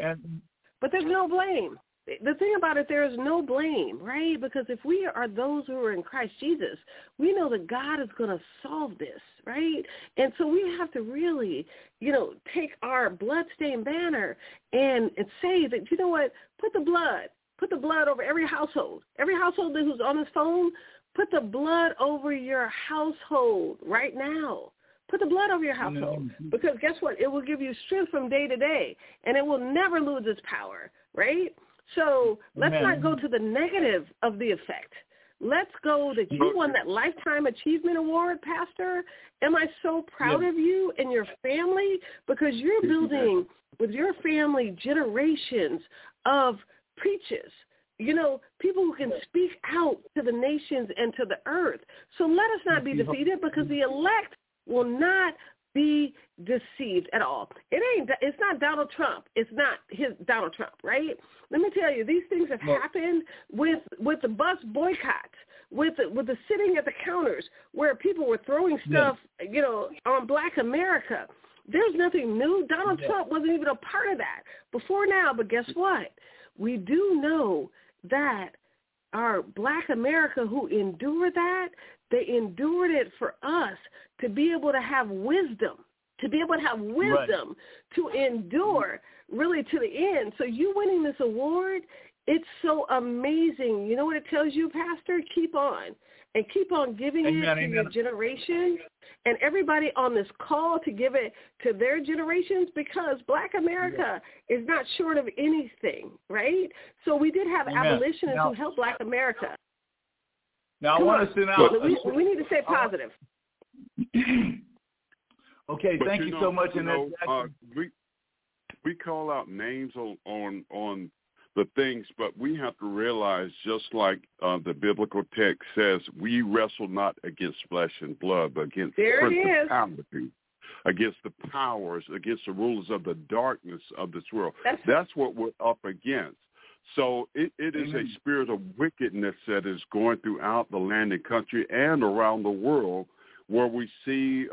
But there's no blame. The thing about it, there is no blame, right? Because if we are those who are in Christ Jesus, we know that God is going to solve this, right? And so we have to really, you know, take our bloodstained banner and say that, you know what, put the blood over every household who's on this phone, put the blood over your household right now. Put the blood over your household, because guess what? It will give you strength from day to day, and it will never lose its power, right? So let's not go to the negative of the effect. Let's go that you won that Lifetime Achievement Award, Pastor. Am I so proud of you and your family? Because you're building with your family generations of preachers, you know, people who can speak out to the nations and to the earth. So let us not be defeated, because the elect will not be deceived at all. It's not Donald Trump. It's not Donald Trump, right? Let me tell you, these things have happened with the bus boycotts, with the sitting at the counters where people were throwing stuff, you know, on Black America. There's nothing new. Donald Trump wasn't even a part of that before now, but guess what? We do know that our Black America who endured that, they endured it for us to be able to have wisdom, to endure really to the end. So you winning this award, it's so amazing. You know what it tells you, Pastor? Keep on. And keep on giving it to your generation and everybody on this call to give it to their generations, because Black America is not short of anything, right? So we did have abolitionists who helped Black America. Now, I want to send out. We need to stay positive. Okay, thank you so much. We call out names on the things, but we have to realize, just like the biblical text says, we wrestle not against flesh and blood, but against principalities, against the powers, against the rulers of the darkness of this world. That's what we're up against. So it is a spirit of wickedness that is going throughout the land and country and around the world, where we see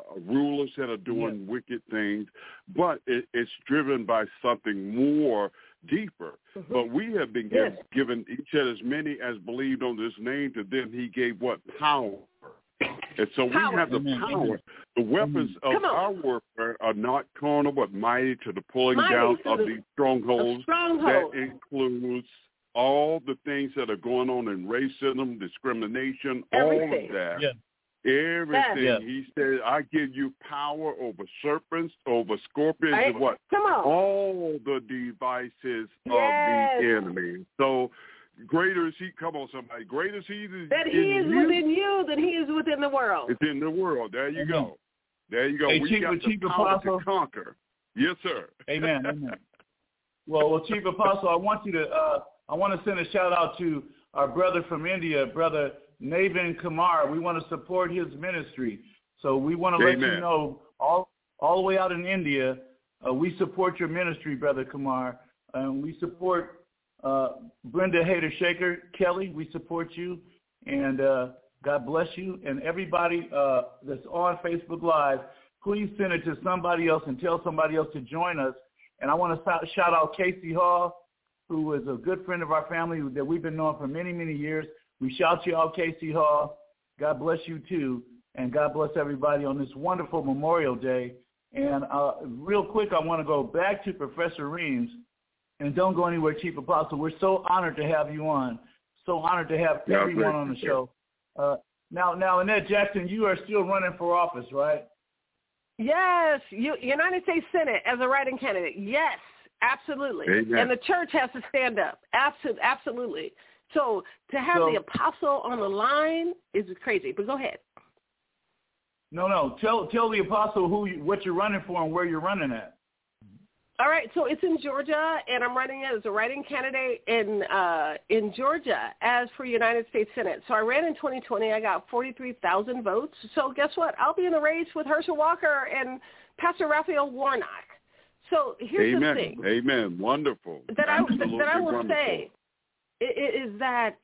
rulers that are doing wicked things, but it's driven by something more deeper. But we have been given, he said, as many as believed on this name, to them he gave what? Power. And so we have the power. The weapons of our warfare are not carnal, but mighty to the pulling down of these strongholds. That includes all the things that are going on in racism, discrimination, all of that. Yeah. Everything. Yeah. He said, I give you power over serpents, over scorpions, and what? All the devices of the enemy. So greater is he, come on somebody, greater is he that he is within you than he is within the world. It's in the world. There you go. There you go. Hey, we got the power to conquer. Yes, sir. Amen. Amen. Well, Chief Apostle, I want to send a shout out to our brother from India, Brother Navin Kumar. We want to support his ministry. So we want to let you know, all the way out in India, we support your ministry, Brother Kumar. We support Brenda Hayter-Shaker, Kelly, we support you, and God bless you. And everybody that's on Facebook Live, please send it to somebody else and tell somebody else to join us. And I want to shout out Casey Hall, who is a good friend of our family that we've been knowing for many, many years. We shout you out, Casey Hall. God bless you too, and God bless everybody on this wonderful Memorial Day. And real quick, I want to go back to Professor Reams. And don't go anywhere, Chief Apostle. We're so honored to have you on. So honored to have everyone on the show. Now, Annette Jackson, you are still running for office, right? Yes, United States Senate as a write-in candidate. Yes, absolutely. Amen. And the church has to stand up. Absolutely. So to have the apostle on the line is crazy. But go ahead. No. Tell the apostle what you're running for and where you're running at. All right, so it's in Georgia, and I'm running as a write-in candidate in Georgia as for United States Senate. So I ran in 2020. I got 43,000 votes. So guess what? I'll be in the race with Herschel Walker and Pastor Raphael Warnock. So here's the thing. Amen. Wonderful. That I will say is that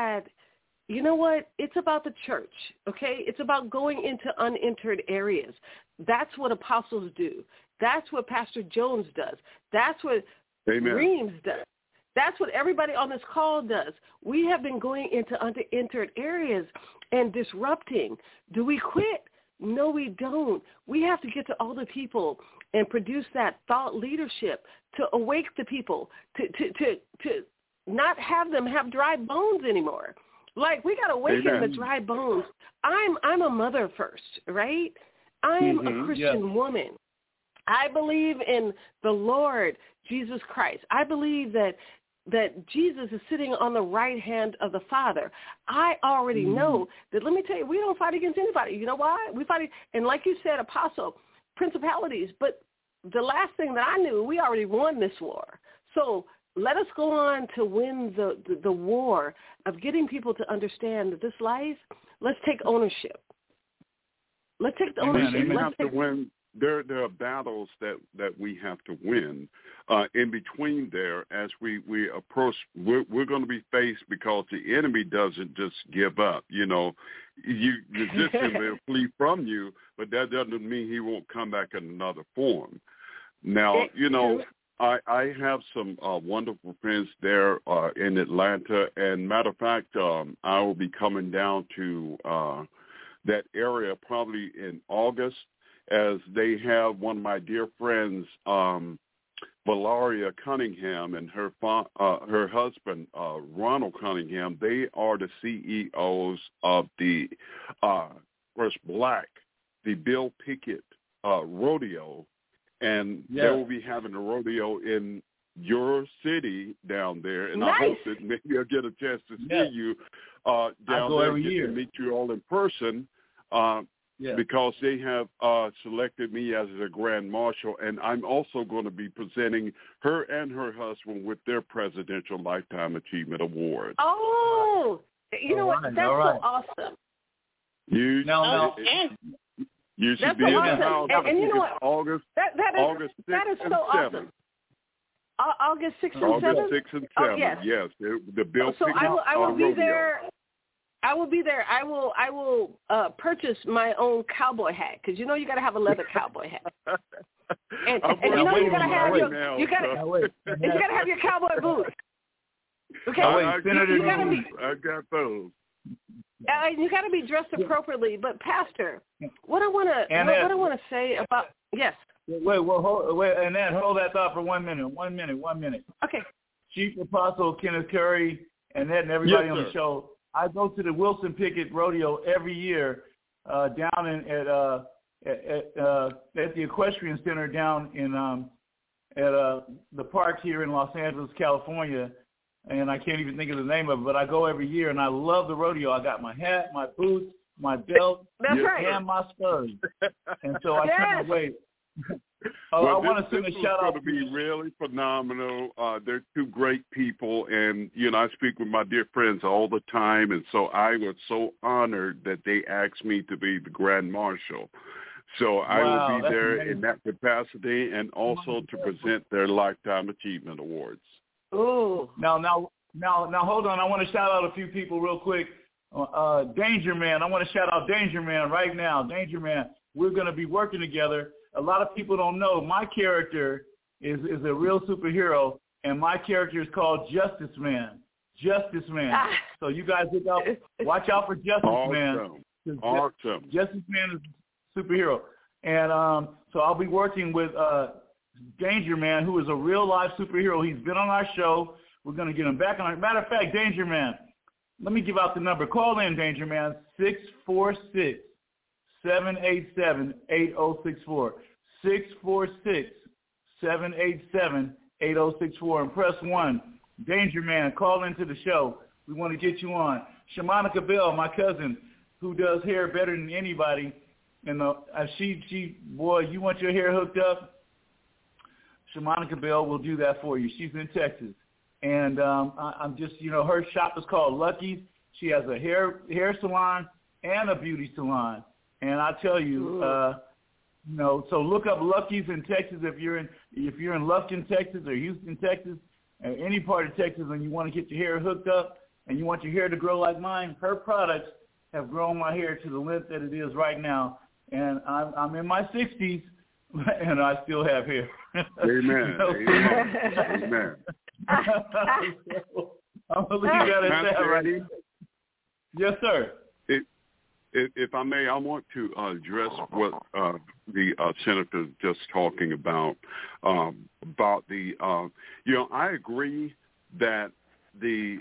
you know what? It's about the church, okay? It's about going into unentered areas. That's what apostles do. That's what Pastor Jones does. That's what Reams does. That's what everybody on this call does. We have been going into unentered areas and disrupting. Do we quit? No, we don't. We have to get to all the people and produce that thought leadership to awake the people, to not have them have dry bones anymore. Like, we got to awaken the dry bones. I'm a mother first, right? I'm a Christian woman. I believe in the Lord Jesus Christ. I believe that Jesus is sitting on the right hand of the Father. I already know that. Let me tell you, we don't fight against anybody. You know why? We fight, and like you said, apostle, principalities. But the last thing that I knew, we already won this war. So let us go on to win the war of getting people to understand that this life, let's take ownership. Let's take the ownership. We have to win. There are battles that we have to win. In between there, as we approach, we're going to be faced because the enemy doesn't just give up. You know, you resist him, he'll flee from you, but that doesn't mean he won't come back in another form. Now, you know, I have some wonderful friends there in Atlanta, and matter of fact, I will be coming down to that area probably in August, as they have one of my dear friends, Valeria Cunningham, and her husband, Ronald Cunningham. They are the CEOs of the First Black, the Bill Pickett Rodeo, and they will be having a rodeo in your city down there, and I hope that maybe I'll get a chance to see you down there, to meet you all in person. Because they have selected me as a grand marshal, and I'm also going to be presenting her and her husband with their Presidential Lifetime Achievement Award. Oh, you know what? That's so awesome. You should be in the house. And you know what? August 6th that is so and 7th. Awesome. August 6th and 7th? August 6th and 7th, yes. The Bill so Pickett I will be rodeo. there. I will be there. I will purchase my own cowboy hat, because you know you got to have a leather cowboy hat. And you know you gotta have you gotta have your cowboy boots. Okay, I got those. You got to be dressed appropriately. But Pastor, what I want to say about Wait, Annette, hold that thought for 1 minute. 1 minute. Okay. Chief Apostle Kenneth Curry, Annette, and everybody on the show. I go to the Wilson Pickett Rodeo every year down at the Equestrian Center down in at the park here in Los Angeles, California. And I can't even think of the name of it, but I go every year, and I love the rodeo. I got my hat, my boots, my belt, and my spurs. And so I can't wait. I want to send a shout out. This is going to be really phenomenal. They're two great people, and, I speak with my dear friends all the time, and so I was so honored that they asked me to be the Grand Marshal. So I will be there amazing. In that capacity, and also to present their Lifetime Achievement Awards. Ooh. Now, hold on. I want to shout out a few people real quick. Danger Man. I want to shout out Danger Man right now. Danger Man. We're going to be working together. A lot of people don't know my character is a real superhero, and my character is called Justice Man. Justice Man. So you guys watch out for Justice Man. Awesome. Justice Man is a superhero. And so I'll be working with Danger Man, who is a real-life superhero. He's been on our show. We're going to get him back on. Matter of fact, Danger Man, let me give out the number. Call in, Danger Man, 646-787-8064. 646-787-8064, and press 1. Danger Man, call into the show. We want to get you on. Shamanica Bell, my cousin, who does hair better than anybody, and boy, you want your hair hooked up? Shamanica Bell will do that for you. She's in Texas. And I'm just, her shop is called Lucky's. She has a hair salon and a beauty salon. And I tell you, so look up Lucky's in Texas if you're in Lufkin, Texas, or Houston, Texas, or any part of Texas, and you want to get your hair hooked up and you want your hair to grow like mine. Her products have grown my hair to the length that it is right now. And I'm in my 60s, and I still have hair. Amen. Amen. I'm going to leave that at that right now. Yes, sir. If I may, I want to address what the senator just talking about the, I agree that the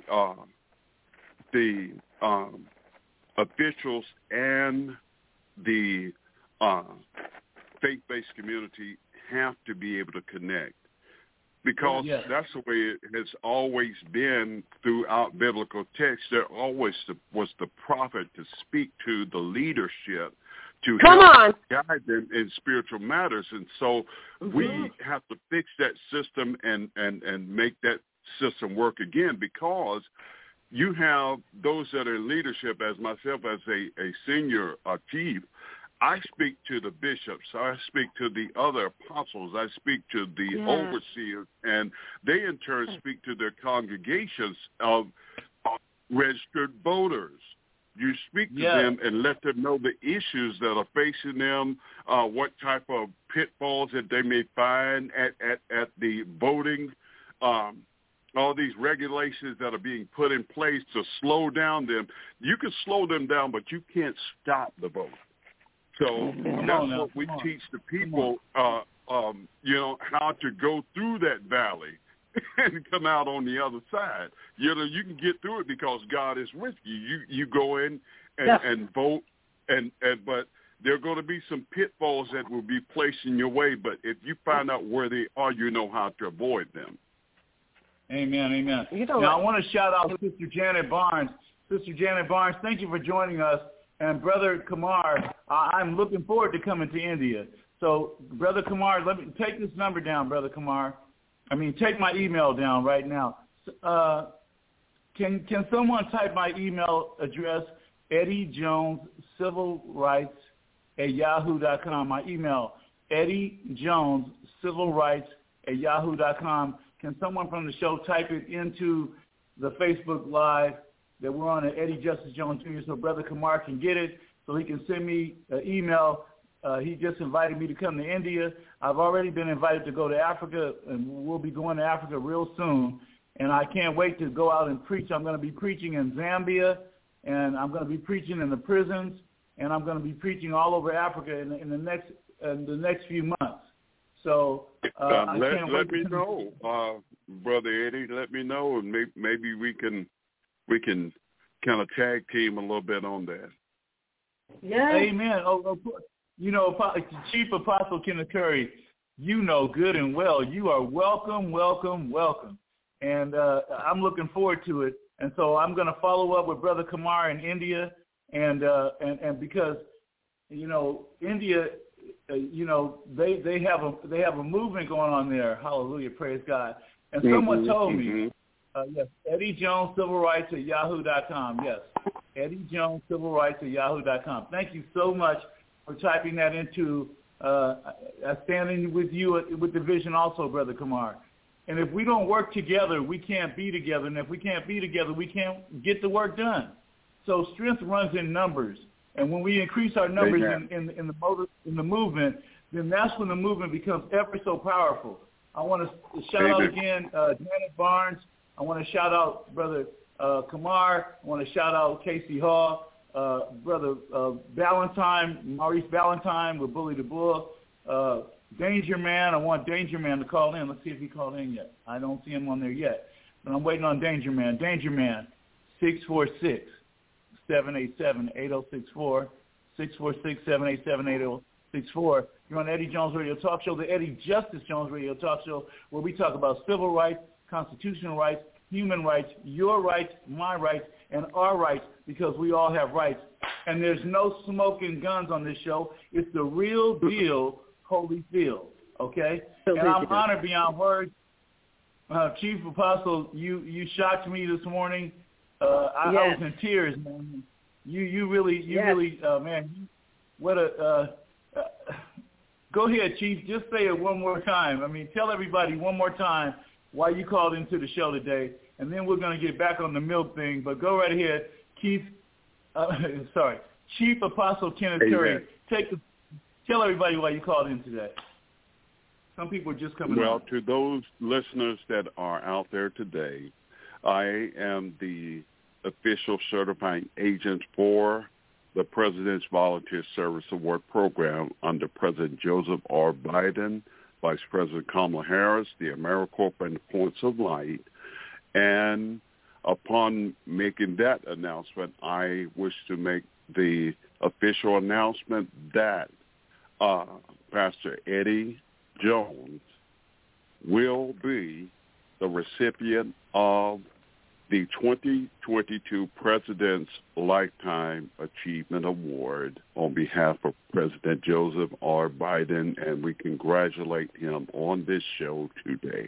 officials and the faith-based community have to be able to connect, because that's the way it has always been throughout biblical text. There always was the prophet to speak to the leadership to guide them in spiritual matters. And so we have to fix that system and make that system work again, because you have those that are in leadership, as myself as a senior chief. I speak to the bishops. I speak to the other apostles. I speak to the overseers, and they in turn speak to their congregations of registered voters. You speak to them and let them know the issues that are facing them, what type of pitfalls that they may find at the voting, all these regulations that are being put in place to slow down them. You can slow them down, but you can't stop the vote. So that's what we teach the people, how to go through that valley and come out on the other side. You can get through it because God is with you. You go in and vote, but there are going to be some pitfalls that will be placed in your way. But if you find out where they are, you know how to avoid them. Amen. Now, I want to shout out Sister Janet Barnes. Sister Janet Barnes, thank you for joining us. And Brother Kumar, I'm looking forward to coming to India. So, Brother Kumar, let me take this number down, Brother Kumar. Take my email down right now. Can someone type my email address, eddiejonescivilrights@yahoo.com. My email, eddiejonescivilrights@yahoo.com. Can someone from the show type it into the Facebook Live that we're on at Eddie Justice Jones Jr. so Brother Kumar can get it, so he can send me an email He just invited me to come to India. I've already been invited to go to Africa, and we'll be going to Africa real soon. And I can't wait to go out and preach. I'm going to be preaching in Zambia, and I'm going to be preaching in the prisons, and I'm going to be preaching all over Africa in the next few months. So let me know, Brother Eddie. Let me know, and maybe we can kind of tag team a little bit on that. Yeah. Amen. Chief Apostle Kenneth Curry, you know good and well. You are welcome, welcome, welcome. And I'm looking forward to it. And so I'm going to follow up with Brother Kumar in India, and because India, they have a movement going on there. Hallelujah, praise God. And someone told me, yes, Eddie Jones Civil Rights at yahoo.com. Yes, Eddie Jones Civil Rights at yahoo.com. Thank you so much for typing that into standing with you with the vision also, Brother Kumar. And if we don't work together, we can't be together. And if we can't be together, we can't get the work done. So strength runs in numbers. And when we increase our numbers in the movement, then that's when the movement becomes ever so powerful. I want to shout out again Janet Barnes. I want to shout out Brother Kumar. I want to shout out Casey Hall, Brother Ballantyne, Maurice Ballantyne with Bully the Bull. Danger Man, I want Danger Man to call in. Let's see if he called in yet. I don't see him on there yet. But I'm waiting on Danger Man. Danger Man, 646-787-8064, 646-787-8064. You're on Eddie Jones Radio Talk Show, the Eddie Justice Jones Radio Talk Show, where we talk about civil rights, constitutional rights, human rights, your rights, my rights, and our rights, because we all have rights. And there's no smoking guns on this show. It's the real deal, Holyfield, okay? And I'm honored beyond words. Chief Apostle, you shocked me this morning. I was in tears, man. You really, man. What a go ahead, Chief. Just say it one more time. I mean, tell everybody one more time why you called into the show today, and then we're going to get back on the milk thing. But go right ahead, Chief Apostle Kenneth Curry. Tell everybody why you called in today. Some people are just coming on. Well, to those listeners that are out there today, I am the official certifying agent for the President's Volunteer Service Award Program under President Joseph R. Biden, Vice President Kamala Harris, the AmeriCorps, and the Points of Light. And upon making that announcement, I wish to make the official announcement that Pastor Eddie Jones will be the recipient of the 2022 President's Lifetime Achievement Award on behalf of President Joseph R. Biden, and we congratulate him on this show today.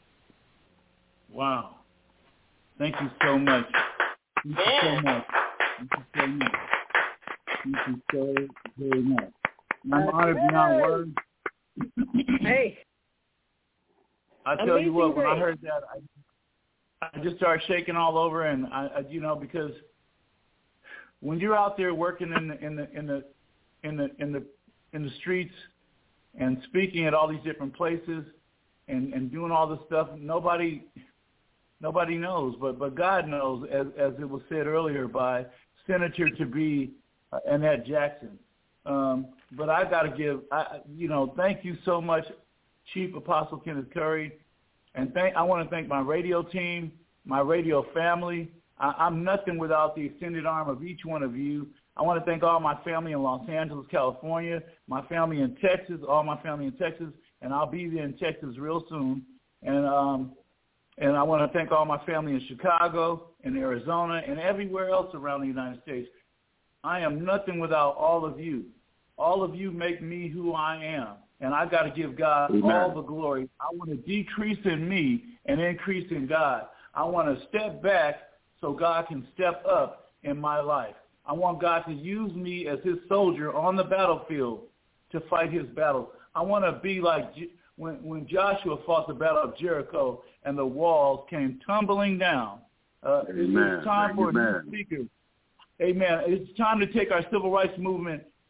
Wow. Thank you so much. Thank you so much. Thank you so much. Thank you so very much. I'm honored beyond words. Hey. I tell you what, when I heard that, I just started shaking all over, and I because when you're out there working in the streets and speaking at all these different places and doing all this stuff, nobody knows, but God knows, as it was said earlier by Senator to be Annette Jackson. But I got to give, thank you so much, Chief Apostle Kenneth Curry. And I want to thank my radio team, my radio family. I'm nothing without the extended arm of each one of you. I want to thank all my family in Los Angeles, California, my family in Texas, all my family in Texas, and I'll be there in Texas real soon. And I want to thank all my family in Chicago, in Arizona, and everywhere else around the United States. I am nothing without all of you. All of you make me who I am. And I got to give God all the glory. I want to decrease in me and increase in God. I want to step back so God can step up in my life. I want God to use me as his soldier on the battlefield to fight his battle. I want to be like when Joshua fought the battle of Jericho and the walls came tumbling down. It's time for a new speaker. Amen. It's time to take our civil rights movement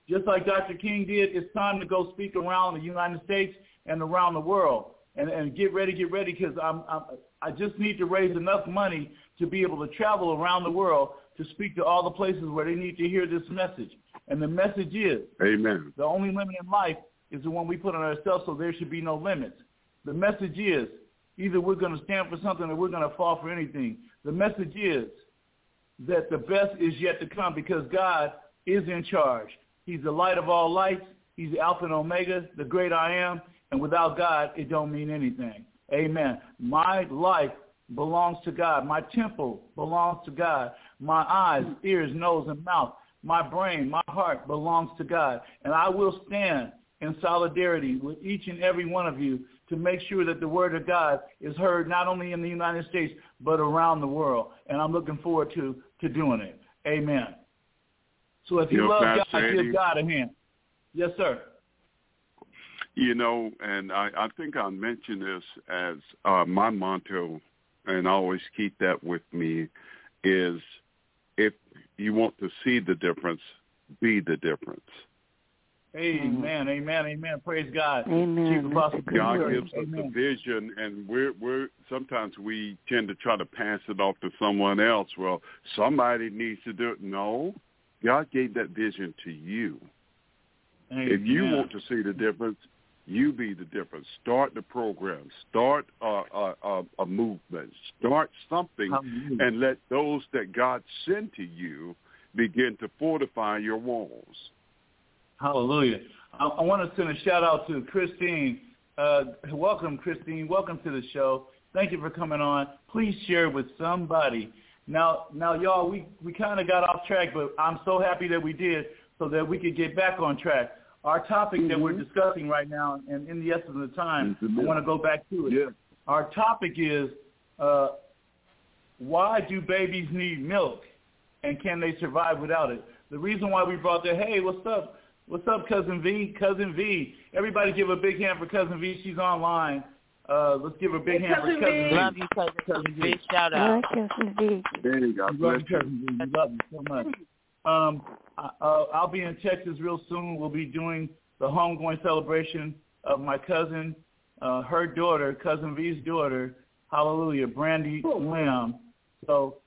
Just like Dr. King did, it's time to go speak around the United States and around the world. And get ready, because I just need to raise enough money to be able to travel around the world to speak to all the places where they need to hear this message. And the message is, amen, the only limit in life is the one we put on ourselves, so there should be no limits. The message is, either we're going to stand for something or we're going to fall for anything. The message is that the best is yet to come because God is in charge. He's the light of all lights. He's the Alpha and Omega, the great I am. And without God, it don't mean anything. Amen. My life belongs to God. My temple belongs to God. My eyes, ears, nose, and mouth, my brain, my heart belongs to God. And I will stand in solidarity with each and every one of you to make sure that the word of God is heard not only in the United States, but around the world. And I'm looking forward to doing it. Amen. So if you love God, give God a hand. Yes, sir. You know, and I think I mentioned this as my motto, and I always keep that with me, is if you want to see the difference, be the difference. Amen, amen, amen. Praise God. Amen. God gives us the vision, and we're sometimes we tend to try to pass it off to someone else. Well, somebody needs to do it. No, God gave that vision to you. Amen. If you want to see the difference, you be the difference. Start the program. Start a movement. Start something, and let those that God sent to you begin to fortify your walls. Hallelujah. I want to send a shout-out to Christine. Welcome, Christine. Welcome to the show. Thank you for coming on. Please share with somebody. Now, y'all, we kind of got off track, but I'm so happy that we did so that we could get back on track. Our topic that we're discussing right now, and in the essence of the time, I want to go back to it. Yeah. Our topic is, why do babies need milk, and can they survive without it? The reason why we brought that, hey, what's up? What's up, Cousin V? Cousin V. Everybody give a big hand for Cousin V. She's online. Let's give a big hand for Cousin V. Love you, Cousin V. Big shout out. Cousin V. There you go. Love you, Cousin V. We love you so much. I'll be in Texas real soon. We'll be doing the homegoing celebration of my cousin, her daughter, Cousin V's daughter, hallelujah, Brandy Lamb. So,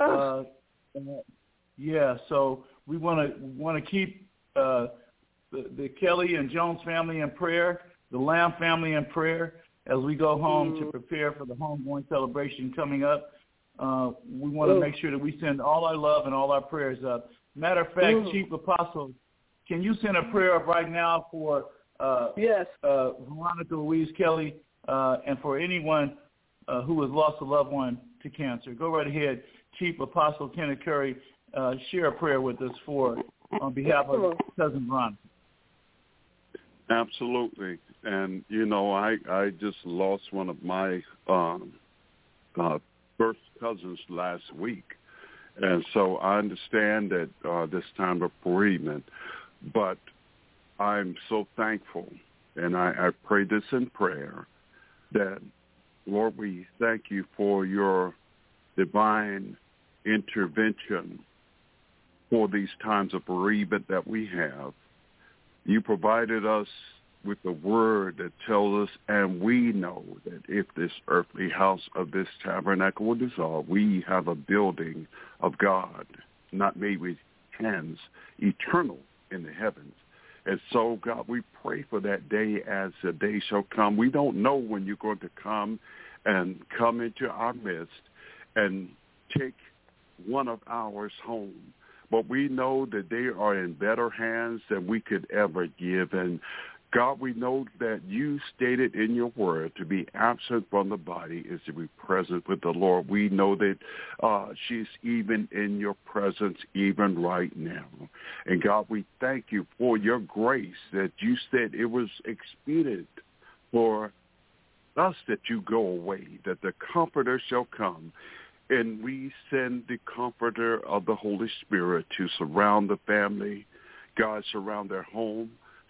yeah, so we want to keep the Kelly and Jones family in prayer, the Lamb family in prayer as we go home to prepare for the homegoing celebration coming up. We want to make sure that we send all our love and all our prayers up. Matter of fact, Chief Apostle, can you send a prayer up right now for Veronica Louise Kelly and for anyone who has lost a loved one to cancer? Go right ahead, Chief Apostle Kenneth Curry. Share a prayer with us on behalf of Cousin Veronica. Absolutely. And, you know, I just lost one of my first cousins last week. And so I understand that this time of bereavement, but I'm so thankful, and I pray this in prayer, that, Lord, we thank you for your divine intervention for these times of bereavement that we have. You provided us with the word that tells us, and we know that if this earthly house of this tabernacle will dissolve, we have a building of God, not made with hands, eternal in the heavens. And so, God, we pray for that day as the day shall come. We don't know when you're going to come into our midst and take one of ours home. But we know that they are in better hands than we could ever give. And God, we know that you stated in your word to be absent from the body is to be present with the Lord. We know that she's even in your presence even right now. And God, we thank you for your grace that you said it was expedient for us that you go away, that the Comforter shall come. And we send the Comforter of the Holy Spirit to surround the family, God, surround their home,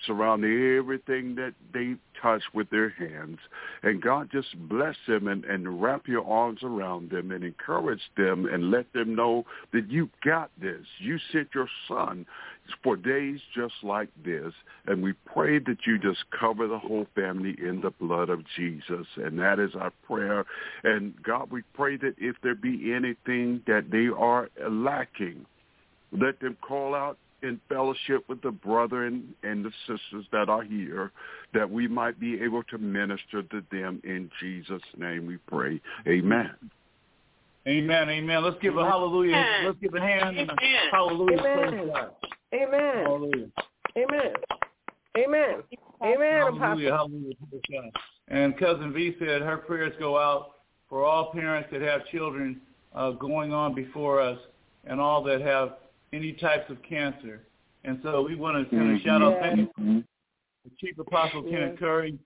surround everything that they touch with their hands. And God, just bless them and wrap your arms around them and encourage them and let them know that you got this. You sent your son for days just like this. And we pray that you just cover the whole family in the blood of Jesus. And that is our prayer. And God, we pray that if there be anything that they are lacking, let them call out in fellowship with the brethren and the sisters that are here, that we might be able to minister to them. In Jesus' name we pray. Amen. Amen. Amen. Let's give a hallelujah. Amen. Let's give a hand and a Amen. hallelujah. Amen. Praise God. Amen. Hallelujah. Amen. Amen. Amen, Apostle. Hallelujah. Hallelujah. Praise God. And Cousin V said her prayers go out for all parents that have children going on before us and all that have any types of cancer. And so we want to kind of shout out thank you to Chief Apostle Kenneth Curry.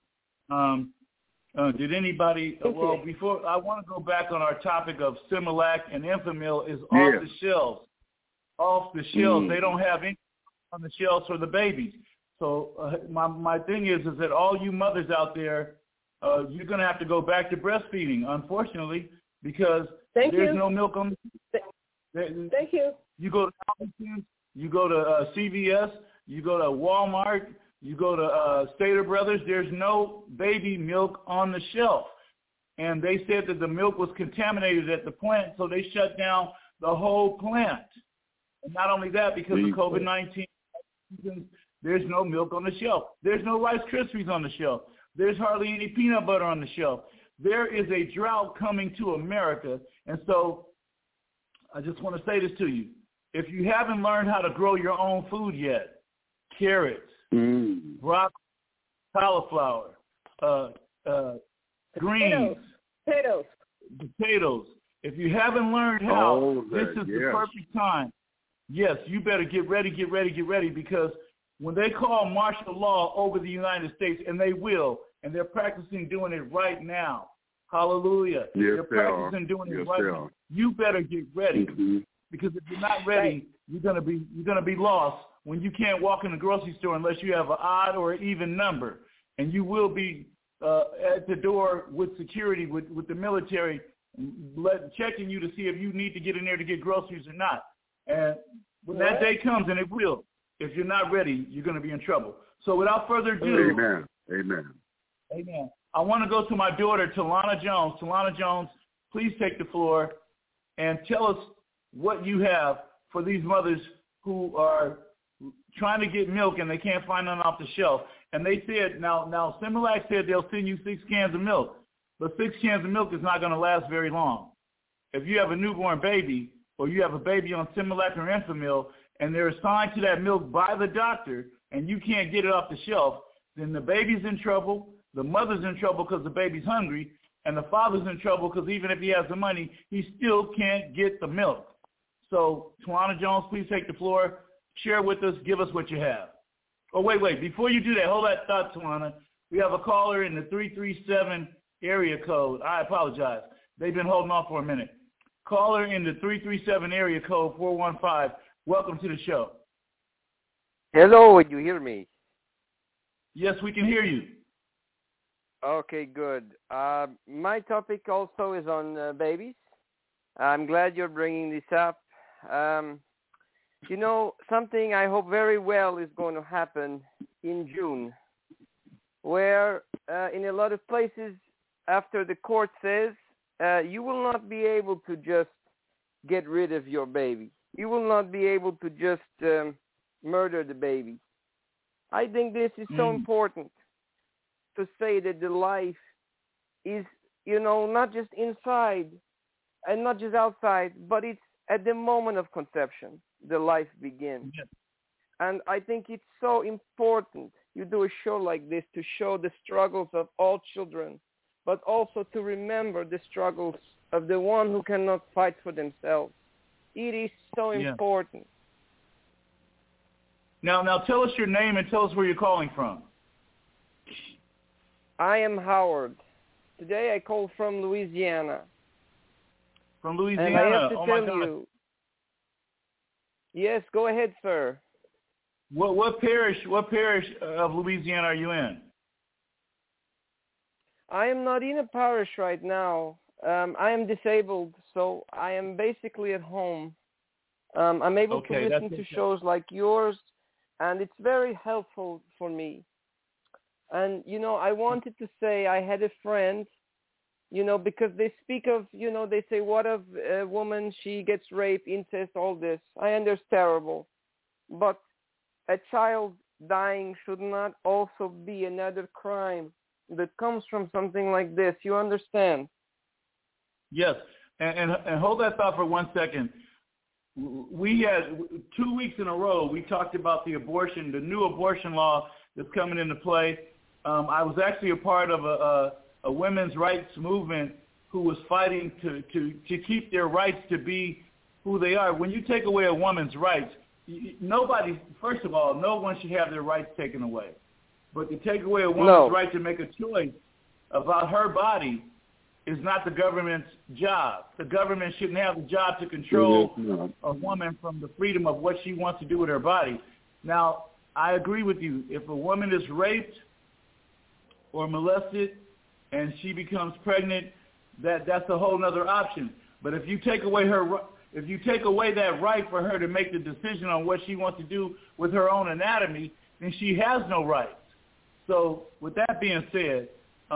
Did anybody, before, I want to go back on our topic of Similac and Enfamil is off the shelves. Off the shelves. They don't have any on the shelves for the babies. So my thing is that all you mothers out there, you're going to have to go back to breastfeeding, unfortunately, because there's no milk on the Thank you. You go to Albertsons, you go to CVS, you go to Walmart, you go to Stater Brothers. There's no baby milk on the shelf. And they said that the milk was contaminated at the plant, so they shut down the whole plant. And not only that, because of COVID-19, there's no milk on the shelf. There's no Rice Krispies on the shelf. There's hardly any peanut butter on the shelf. There is a drought coming to America. And so I just want to say this to you. If you haven't learned how to grow your own food yet, carrots, broccoli, cauliflower, greens, potatoes. If you haven't learned how, this is the perfect time. Yes, you better get ready, because when they call martial law over the United States, and they will, and they're practicing doing it right now, hallelujah, they're practicing doing it right now, you better get ready, because if you're not ready, you're gonna be lost when you can't walk in the grocery store unless you have an odd or even number, and you will be at the door with security, with the military, checking you to see if you need to get in there to get groceries or not. And when that day comes, and it will, if you're not ready, you're going to be in trouble. So without further ado, Amen. I want to go to my daughter, Talana Jones. Talana Jones, please take the floor and tell us what you have for these mothers who are trying to get milk and they can't find none off the shelf. And they said, now Similac said they'll send you 6 cans of milk, but 6 cans of milk is not going to last very long. If you have a newborn baby or you have a baby on Similac or Enfamil and they're assigned to that milk by the doctor and you can't get it off the shelf, then the baby's in trouble, the mother's in trouble because the baby's hungry, and the father's in trouble because even if he has the money, he still can't get the milk. So, Talana Jones, please take the floor. Share with us. Give us what you have. Oh, wait. Before you do that, hold that thought, Talana. We have a caller in the 337 area code. I apologize. They've been holding off for a minute. Caller in the 337 area code 415. Welcome to the show. Hello, you hear me? Yes, we can hear you. Okay, good. My topic also is on babies. I'm glad you're bringing this up. Something I hope very well is going to happen in June, where in a lot of places, after the court says, you will not be able to just get rid of your baby. You will not be able to just murder the baby. I think this is so important to say that the life is, not just inside and not just outside, but it's at the moment of conception, the life begins. Yes. And I think it's so important you do a show like this to show the struggles of all children, but also to remember the struggles of the one who cannot fight for themselves. It is so important. Now tell us your name and tell us where you're calling from. I am Howard. Today I call from Louisiana. From Louisiana? And I have to tell you. Yes, go ahead, sir. What parish of Louisiana are you in? I am not in a parish right now. I am disabled, so I am basically at home. I'm able to listen to shows like yours, and it's very helpful for me. And, I wanted to say I had a friend, because they speak of, they say, what of a woman, she gets raped, incest, all this. I understand, terrible. But a child dying should not also be another crime that comes from something like this. You understand? Yes. And hold that thought for 1 second. We had 2 weeks in a row, we talked about the new abortion law that's coming into play. I was actually a part of a women's rights movement who was fighting to keep their rights to be who they are. When you take away a woman's rights, first of all, no one should have their rights taken away. But to take away a woman's right to make a choice about her body is not the government's job. The government shouldn't have the job to control a woman from the freedom of what she wants to do with her body. Now, I agree with you. If a woman is raped or molested and she becomes pregnant, that's a whole other option. But if you take away that right for her to make the decision on what she wants to do with her own anatomy, then she has no rights. So with that being said,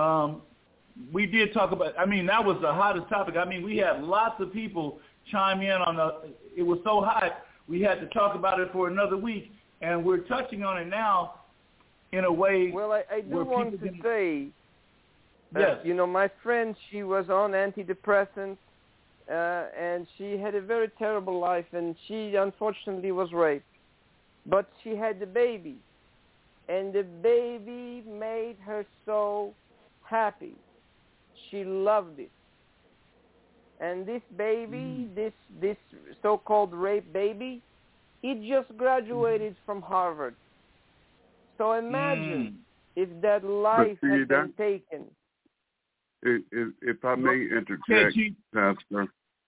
we did talk about, that was the hottest topic. We had lots of people chime in it was so hot, we had to talk about it for another week, and we're touching on it now in a way. Well, I do want to say, yes. My friend, she was on antidepressants, and she had a very terrible life, and she unfortunately was raped. But she had the baby, and the baby made her so happy. She loved it. And this baby, this so-called rape baby, it just graduated from Harvard. So imagine if that life had been taken. If I may interject, Pastor,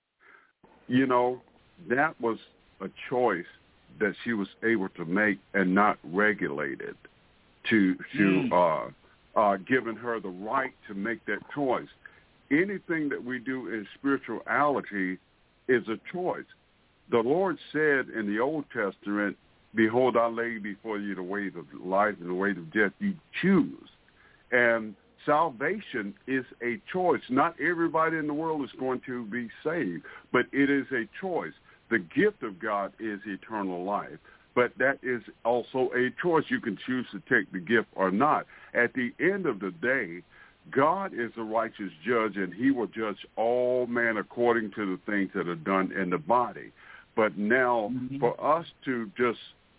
that was a choice that she was able to make and not regulated to giving her the right to make that choice. Anything that we do in spirituality is a choice. The Lord said in the Old Testament, behold, I lay before you the way of life and the way of death. You choose. And salvation is a choice. Not everybody in the world is going to be saved, but it is a choice. The gift of God is eternal life, but that is also a choice. You can choose to take the gift or not. At the end of the day, God is a righteous judge, and he will judge all man according to the things that are done in the body. But now, for us to just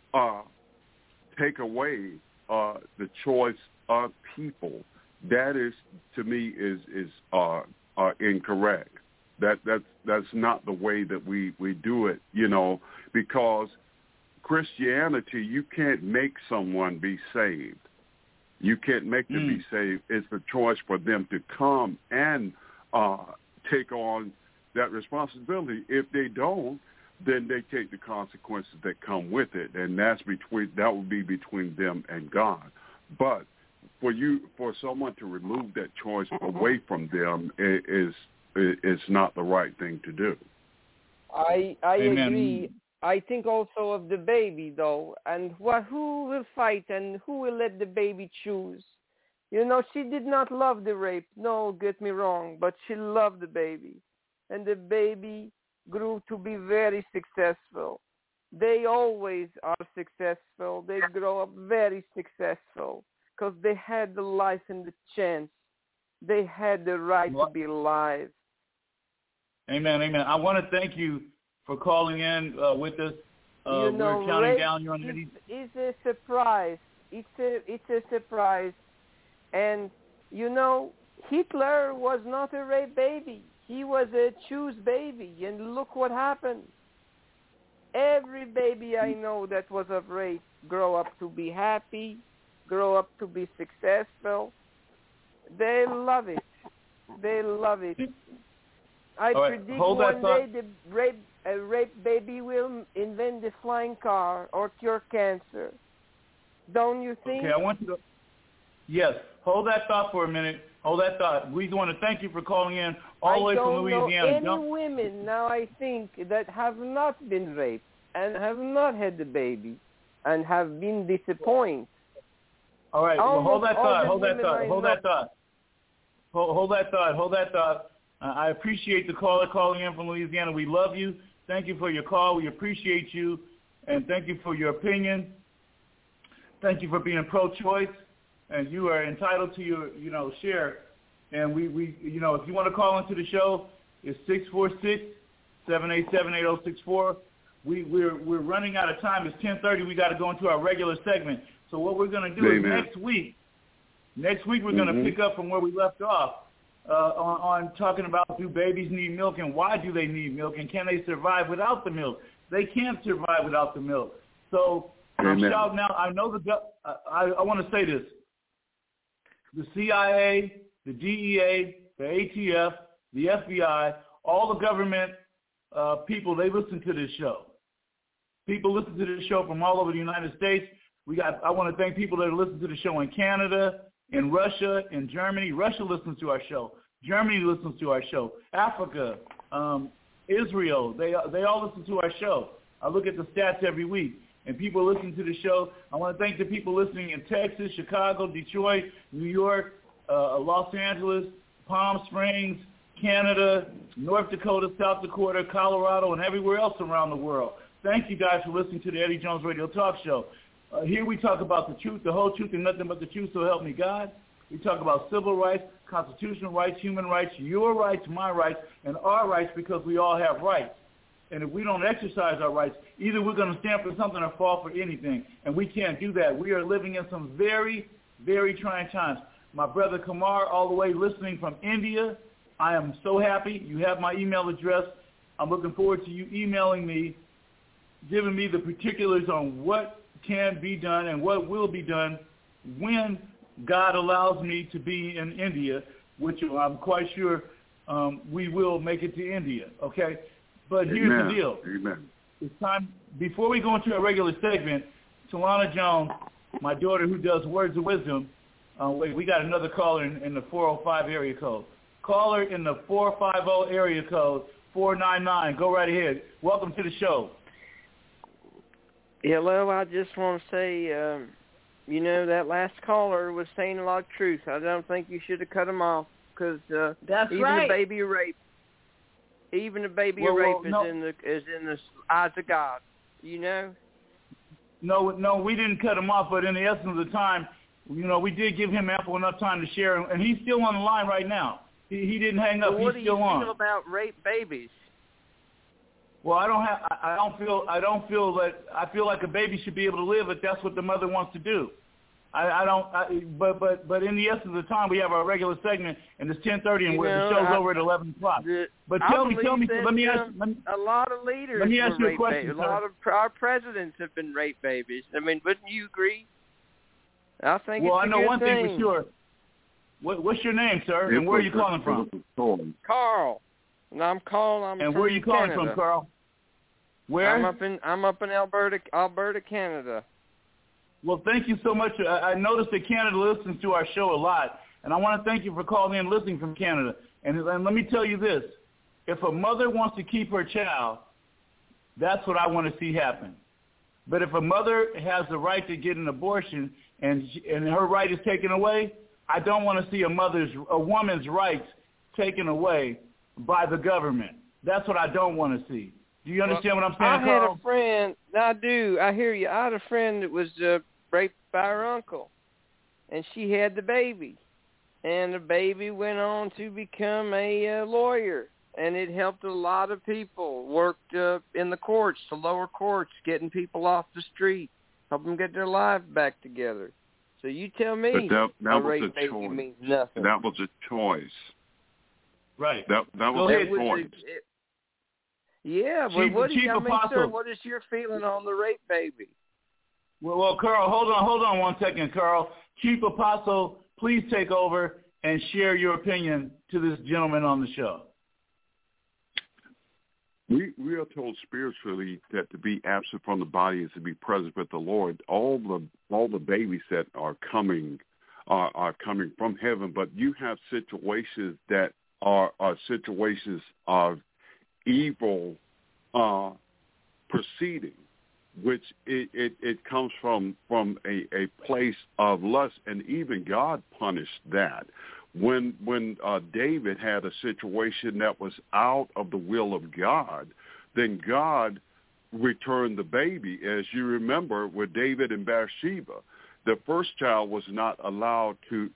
take away the choice of people, that is, to me, is incorrect. That's not the way that we do it, because Christianity, you can't make someone be saved. You can't make them be saved. It's a choice for them to come and take on that responsibility. If they don't, then they take the consequences that come with it, and that would be between them and God. But for someone to remove that choice away from them is not the right thing to do. I agree. I think also of the baby, though, and who will fight and who will let the baby choose? She did not love the rape. No, get me wrong, but she loved the baby, and the baby grew to be very successful. They always are successful. They grow up very successful because they had the life and the chance. They had the right to be alive. Amen, amen. I want to thank you for calling in with us. We're counting down your minutes. It's a surprise. It's a surprise. And, Hitler was not a rape baby. He was a choose baby. And look what happened. Every baby I know that was of rape grow up to be happy, grow up to be successful. They love it. They love it. I All right, predict hold that one day thought. a rape baby will invent the flying car or cure cancer. Don't you think? Okay, I want you to. Yes, hold that thought for a minute. Hold that thought. We want to thank you for calling in all the way from Louisiana. I don't know any women now, I think, that have not been raped and have not had the baby and have been disappointed. All right, well, hold that thought. Hold that thought. Hold that thought. Hold that thought. Hold that thought. I appreciate the caller calling in from Louisiana. We love you. Thank you for your call. We appreciate you, and thank you for your opinion. Thank you for being pro-choice, and you are entitled to your, share. And we, if you want to call into the show, it's 646-787-8064. We're running out of time. It's 10:30. We got to go into our regular segment. So what we're going to do is next week we're going to pick up from where we left off on talking about, do babies need milk and why do they need milk and can they survive without the milk? They can't survive without the milk. So I'm shouting out. I know I want to say this. The CIA, the DEA, the ATF, the FBI, all the government people, they listen to this show. People listen to this show from all over the United States. I want to thank people that are listening to the show in Canada, in Russia, in Germany. Russia listens to our show. Germany listens to our show. Africa, Israel, they all listen to our show. I look at the stats every week, and people listen to the show. I want to thank the people listening in Texas, Chicago, Detroit, New York, Los Angeles, Palm Springs, Canada, North Dakota, South Dakota, Colorado, and everywhere else around the world. Thank you guys for listening to the Eddie Jones Radio Talk Show. Here we talk about the truth, the whole truth, and nothing but the truth, so help me God. We talk about civil rights, constitutional rights, human rights, your rights, my rights, and our rights because we all have rights. And if we don't exercise our rights, either we're going to stand for something or fall for anything, and we can't do that. We are living in some very, very trying times. My brother Kamar, all the way listening from India, I am so happy. You have my email address. I'm looking forward to you emailing me, giving me the particulars on what can be done and what will be done when God allows me to be in India, which I'm quite sure we will make it to India, okay? But here's the deal. Amen. It's time, before we go into a regular segment, Talana Jones, my daughter who does Words of Wisdom, wait, we got another caller in the 405 area code. Caller in the 450 area code, 499. Go right ahead. Welcome to the show. Hello, I just want to say, that last caller was saying a lot of truth. I don't think you should have cut him off because even a baby rape, is in the eyes of God. No, we didn't cut him off, but in the essence of the time, we did give him ample enough time to share, and he's still on the line right now. He didn't hang up. Well, he's still on. What do you feel about rape babies? Well, I don't feel that. I feel like a baby should be able to live if that's what the mother wants to do. But in the essence of the time, we have our regular segment, and it's 10:30, and the show's over at 11 o'clock. But tell me. Let me ask. A lot of leaders. Let me ask you a question. A lot of our presidents have been rape babies. I mean, wouldn't you agree? I think. Well, it's a I know good one thing for sure. What's your name, sir? And where are you calling from? Carl. And I'm calling. And where are you calling from, Carl? Where? I'm up in Alberta, Canada. Well, thank you so much. I noticed that Canada listens to our show a lot, and I want to thank you for calling in and listening from Canada. And let me tell you this. If a mother wants to keep her child, that's what I want to see happen. But if a mother has the right to get an abortion and her right is taken away, I don't want to see a woman's rights taken away by the government. That's what I don't want to see. Do you understand what I'm saying, Carl? I had a friend. I do. I hear you. I had a friend that was raped by her uncle, and she had the baby. And the baby went on to become a lawyer, and it helped a lot of people, worked in the courts, the lower courts, getting people off the street, helping them get their lives back together. So you tell me that rape was a baby choice. means nothing. That was a choice. Right. That was a choice. Yeah, but what is your feeling on the rape baby? Well, Carl, hold on 1 second, Carl. Chief Apostle, please take over and share your opinion to this gentleman on the show. We are told spiritually that to be absent from the body is to be present with the Lord. All the babies that are coming from heaven, but you have situations that are situations of evil proceeding, which it comes from a place of lust, and even God punished that. When David had a situation that was out of the will of God, then God returned the baby. As you remember, with David and Bathsheba, the first child was not allowed to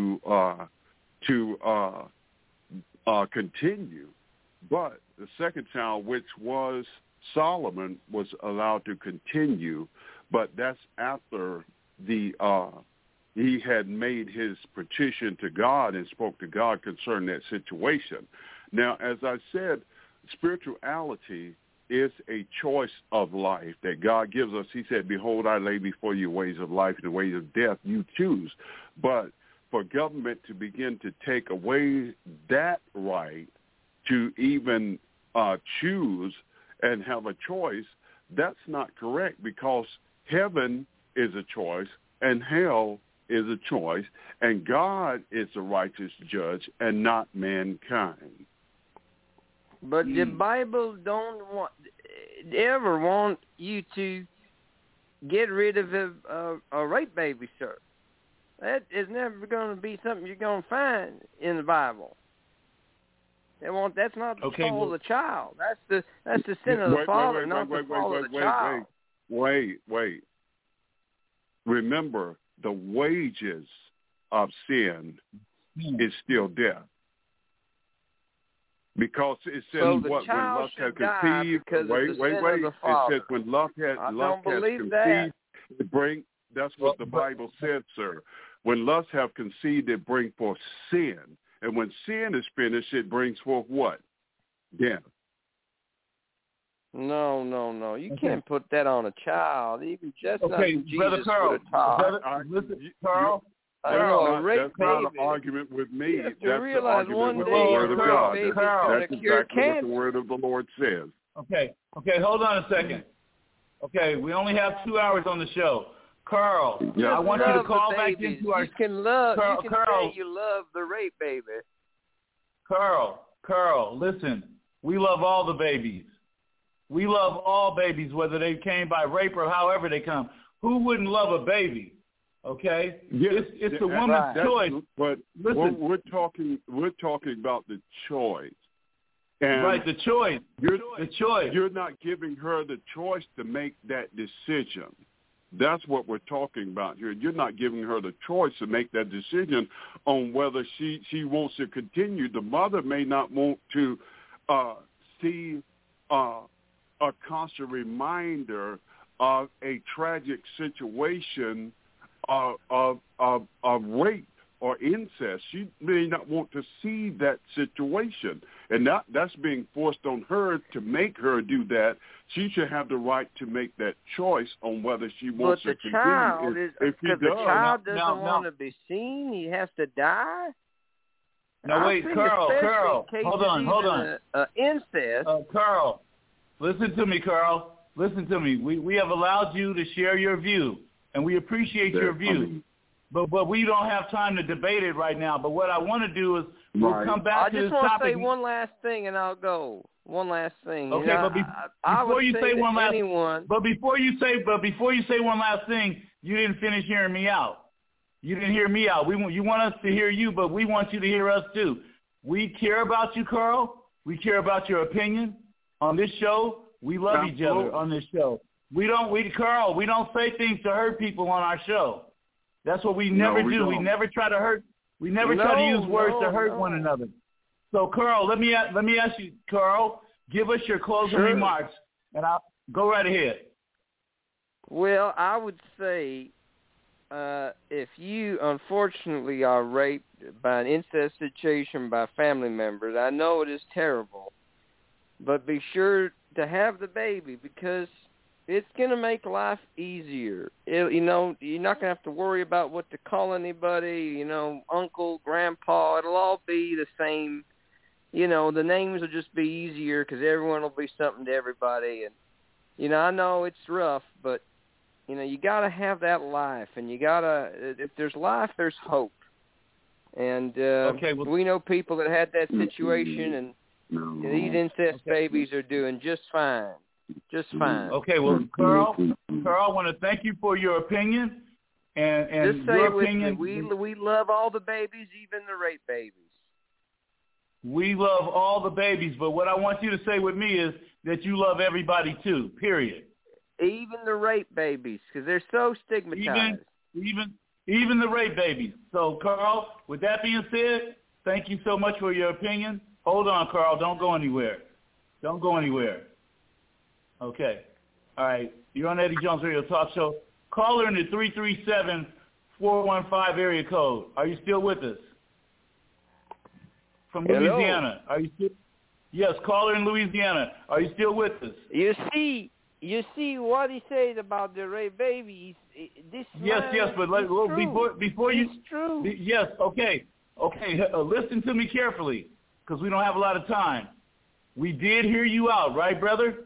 continue, but the second child, which was Solomon, was allowed to continue. But that's after he had made his petition to God and spoke to God concerning that situation. Now, as I said, spirituality is a choice of life that God gives us. He said, behold, I lay before you ways of life and the ways of death. You choose. But for government to begin to take away that right to even choose and have a choice, that's not correct, because heaven is a choice and hell is a choice, and God is a righteous judge and not mankind. But the Bible don't ever want you to get rid of a rape baby, sir. That is never going to be something you're going to find in the Bible. That's not the fault of the child. That's the sin of the father, not the fault of the child. Wait. Remember, the wages of sin is still death. Because it says so when lust has conceived. It says when lust has conceived, that's what the Bible said, sir. When lust have conceived, it brings forth sin. And when sin is finished, it brings forth what? Death. No. You can't put that on a child. Even just Jesus Brother Carl, would have taught. Carl, a rape that's baby. not an argument with me. You have to that's realize the one argument with day the Word of God. baby's That's going to cure exactly cancer. what the Word of the Lord says. Okay, hold on a second. Okay, we only have 2 hours on the show. Carl, I want you to call back into our... You can love. Carl, you can say you love the rape baby. Carl, listen. We love all the babies. We love all babies, whether they came by rape or however they come. Who wouldn't love a baby? Okay, it's the woman's choice. But listen, we're talking about the choice. And right, the choice. The choice. You're not giving her the choice to make that decision. That's what we're talking about here. You're not giving her the choice to make that decision on whether she wants to continue. The mother may not want to see a constant reminder of a tragic situation of rape or incest. She may not want to see that situation, and that's being forced on her to make her do that. She should have the right to make that choice on whether she wants to continue. But the child doesn't want to be seen. He has to die. Now wait, Carl, hold on. Incest. Carl, listen to me, Carl. Listen to me. We have allowed you to share your view, and we appreciate your view. But we don't have time to debate it right now. But what I want to do is we'll come back to this topic. I just want to say one last thing, and I'll go. One last thing. Okay, before you say one last thing, you didn't finish hearing me out. You didn't hear me out. You want us to hear you, but we want you to hear us too. We care about you, Carl. We care about your opinion on this show. We love each other on this show. Carl, we don't say things to hurt people on our show. That's what we never do. Don't. We never try to hurt. We never try to use words to hurt one another. So, Carl, let me ask you, Carl, give us your closing remarks, and I'll go right ahead. Well, I would say if you unfortunately are raped by an incest situation by family members, I know it is terrible, but be sure to have the baby because it's going to make life easier. You're not going to have to worry about what to call anybody, uncle, grandpa. It'll all be the same, the names will just be easier because everyone will be something to everybody. And, I know it's rough, but, you got to have that life. And you got to, if there's life, there's hope. And we know people that had that situation, and these incest babies are doing just fine. Just fine. Okay, well, Carl, I want to thank you for your opinion. And just say your it with opinion, me. We love all the babies, even the rape babies. We love all the babies, but what I want you to say with me is that you love everybody too, period. Even the rape babies, because they're so stigmatized. Even the rape babies. So, Carl, with that being said, thank you so much for your opinion. Hold on, Carl. Don't go anywhere. Don't go anywhere. Okay. All right. You're on Eddie Jones Radio Talk Show. Caller in the 337-415 area code. Are you still with us? From Louisiana. Hello. Are you still? Yes, caller in Louisiana. Are you still with us? You see what he says about the rape babies. Yes, but before you. It's true. Yes, okay. Listen to me carefully, because we don't have a lot of time. We did hear you out, right, brother?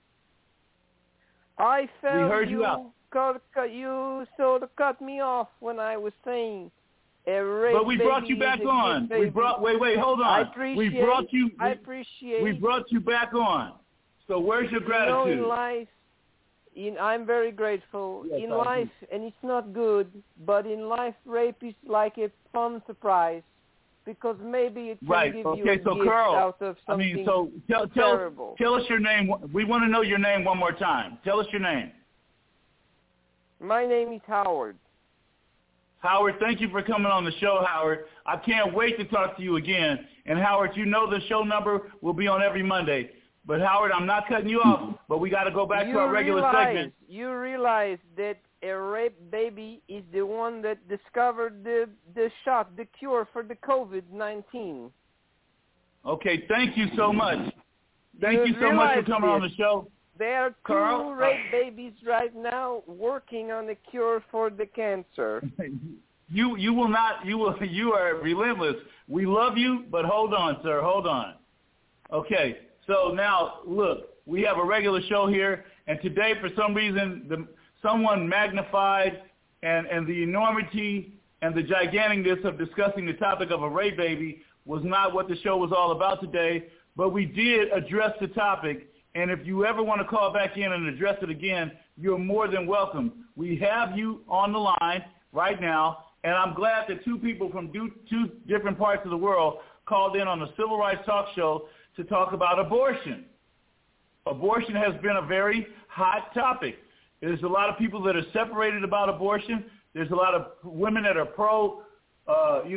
I felt we heard you out. You sort of cut me off when I was saying a rape. But we brought you back on. Wait, hold on. I appreciate. We brought you back on. So where's your gratitude? In life, I'm very grateful. Yes, in life, and it's not good, but in life, rape is like a fun surprise. Because maybe it can give you a gift Carl, out of something terrible. Tell us your name. We want to know your name one more time. Tell us your name. My name is Howard. Howard, thank you for coming on the show, Howard. I can't wait to talk to you again. And, Howard, the show number will be on every Monday. But, Howard, I'm not cutting you off, but we got to go back to our regular segment. You realize that a rape baby is the one that discovered the cure for the COVID-19. Okay, thank you so much. Thank you so much for coming on the show. There are 2 rape babies right now working on the cure for the cancer. You are relentless. We love you, but hold on, sir. Hold on. Okay, so now, look, we have a regular show here, and today, for some reason, someone magnified and the enormity and the giganticness of discussing the topic of a rape baby was not what the show was all about today, but we did address the topic, and if you ever want to call back in and address it again, you're more than welcome. We have you on the line right now, and I'm glad that 2 people from 2 different parts of the world called in on the Civil Rights Talk Show to talk about abortion. Abortion has been a very hot topic. There's a lot of people that are separated about abortion. There's a lot of women that are pro, but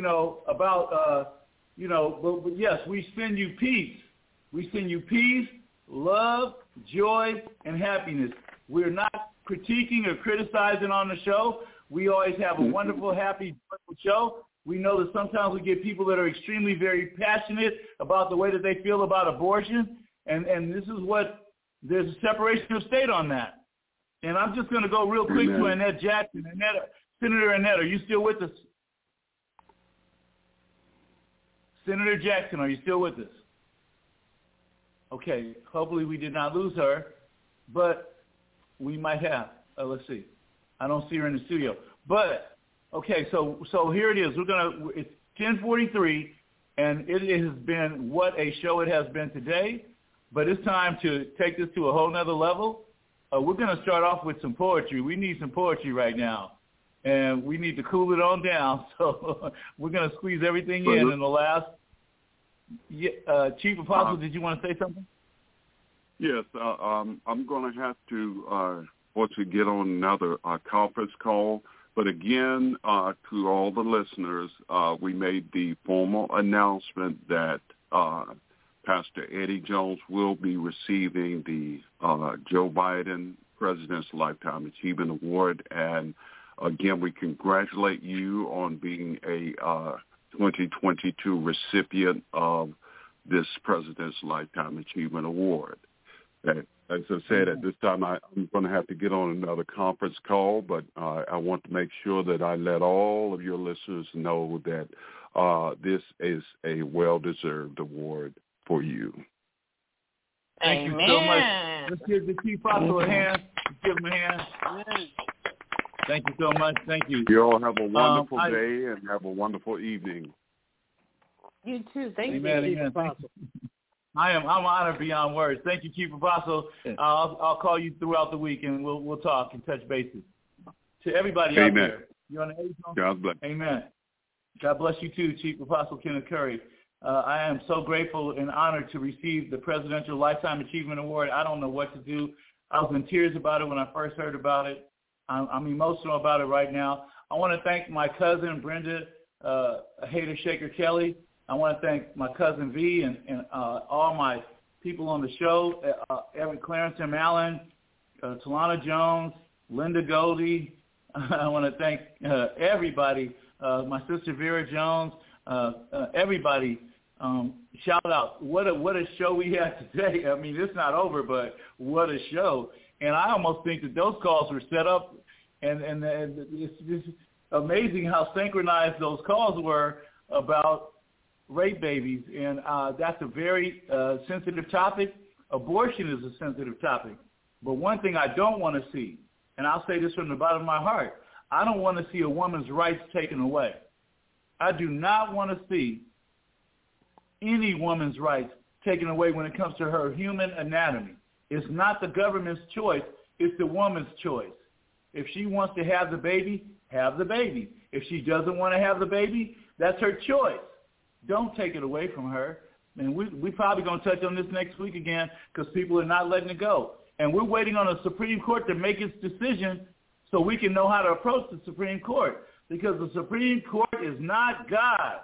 yes, we send you peace. We send you peace, love, joy, and happiness. We're not critiquing or criticizing on the show. We always have a wonderful, happy, joyful show. We know that sometimes we get people that are extremely, very passionate about the way that they feel about abortion, and this is what, there's a separation of state on that. And I'm just going to go real quick to Annette Jackson. Senator Annette, are you still with us? Senator Jackson, are you still with us? Okay, hopefully we did not lose her, but we might have. Let's see. I don't see her in the studio. But, okay, so here it is. It's 10:43, and it has been what a show it has been today, but it's time to take this to a whole nother level. We're going to start off with some poetry. We need some poetry right now, and we need to cool it on down. So we're going to squeeze everything in the last. Chief Apostle, did you want to say something? Yes, I'm going to have to get on another conference call. But again, to all the listeners, we made the formal announcement that Pastor Eddie Jones will be receiving the Joe Biden President's Lifetime Achievement Award. And again, we congratulate you on being a 2022 recipient of this President's Lifetime Achievement Award. And as I said, at this time, I'm going to have to get on another conference call, but I want to make sure that I let all of your listeners know that this is a well-deserved award for you. Thank you so much. Let's give the Chief Apostle a hand. Let's give him a hand. Thank you so much. Thank you. You all have a wonderful day and have a wonderful evening. You too. Thank you, Chief Apostle. I'm honored beyond words. Thank you, Chief Apostle. I'll call you throughout the week and we'll talk and touch bases. To everybody out there, you're on the A Zone. God bless. Amen. God bless you too, Chief Apostle Kenneth Curry. I am so grateful and honored to receive the Presidential Lifetime Achievement Award. I don't know what to do. I was in tears about it when I first heard about it. I'm emotional about it right now. I want to thank my cousin, Brenda Hader Shaker Kelly. I want to thank my cousin V and all my people on the show, Clarence M. Allen, Talana Jones, Linda Goldie. I want to thank everybody, my sister Vera Jones, everybody. Shout out. What a show we had today. I mean, it's not over, but what a show. And I almost think that those calls were set up, and it's just amazing how synchronized those calls were about rape babies. And that's a very sensitive topic. Abortion is a sensitive topic. But one thing I don't want to see, and I'll say this from the bottom of my heart, I don't want to see a woman's rights taken away. I do not want to see any woman's rights taken away when it comes to her human anatomy. It's not the government's choice. It's the woman's choice. If she wants to have the baby, have the baby. If she doesn't want to have the baby, that's her choice. Don't take it away from her. And we probably going to touch on this next week again because people are not letting it go. And we're waiting on the Supreme Court to make its decision so we can know how to approach the Supreme Court, because the Supreme Court is not God.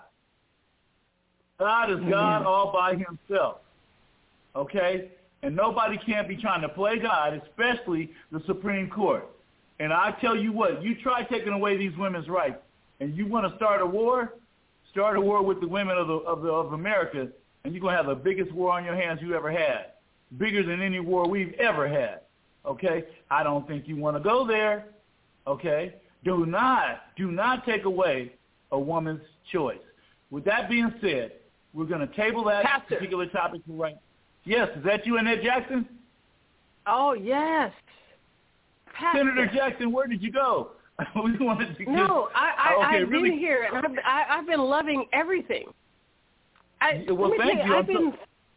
God is God all by himself, okay? And nobody can be trying to play God, especially the Supreme Court. And I tell you what, you try taking away these women's rights, and you want to start a war with the women of America, and you're going to have the biggest war on your hands you ever had, bigger than any war we've ever had, okay? I don't think you want to go there, okay? Do not take away a woman's choice. With that being said, we're going to table that particular topic right. Yes, is that you, Annette Jackson? Oh, yes. Pastor. Senator Jackson, where did you go? We wanted to I've been here, and I've been loving everything. Thank you.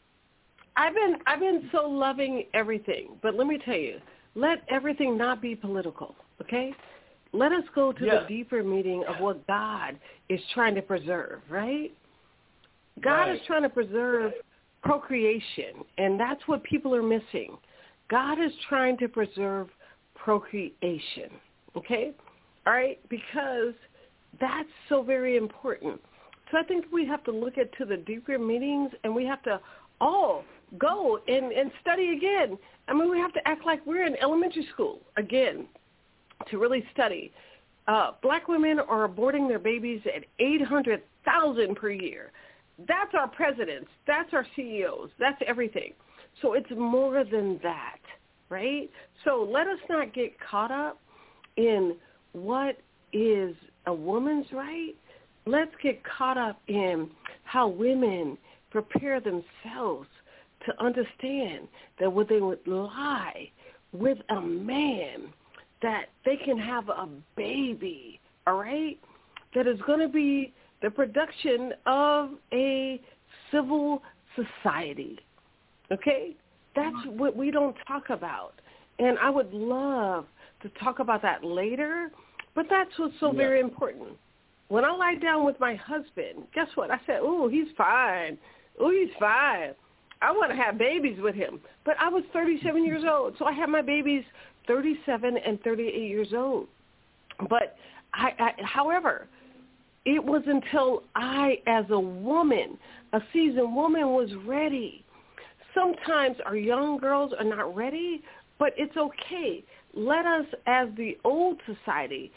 I've been so loving everything, but let me tell you, let everything not be political, okay? Let us go to the deeper meaning of what God is trying to preserve, right? God is trying to preserve procreation, and that's what people are missing. God is trying to preserve procreation, okay? All right, because that's so very important. So I think we have to look to the deeper meanings, and we have to all go and study again. I mean, we have to act like we're in elementary school again to really study. Black women are aborting their babies at 800,000 per year. That's our presidents. That's our CEOs. That's everything. So it's more than that, right? So let us not get caught up in what is a woman's right. Let's get caught up in how women prepare themselves to understand that when they would lie with a man, that they can have a baby, all right, that is going to be the production of a civil society, okay? That's what we don't talk about. And I would love to talk about that later, but that's what's so very important. When I lie down with my husband, guess what? I said, ooh, he's fine. Ooh, he's fine. I want to have babies with him. But I was 37 years old, so I had my babies 37 and 38 years old. But, however, it was until I, as a woman, a seasoned woman, was ready. Sometimes our young girls are not ready, but it's okay. Let us, as the old society,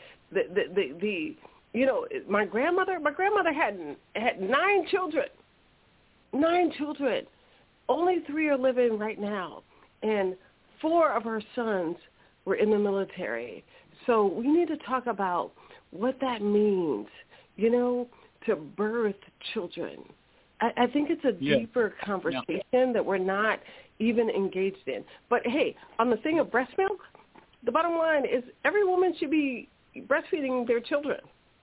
my grandmother had 9 children. 9 children. Only 3 are living right now, and 4 of her sons were in the military. So we need to talk about what that means, to birth children. I think it's a deeper conversation that we're not even engaged in. But, hey, on the thing of breast milk, the bottom line is every woman should be breastfeeding their children.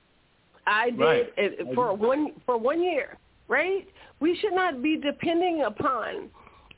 I did for 1 year, right? We should not be depending upon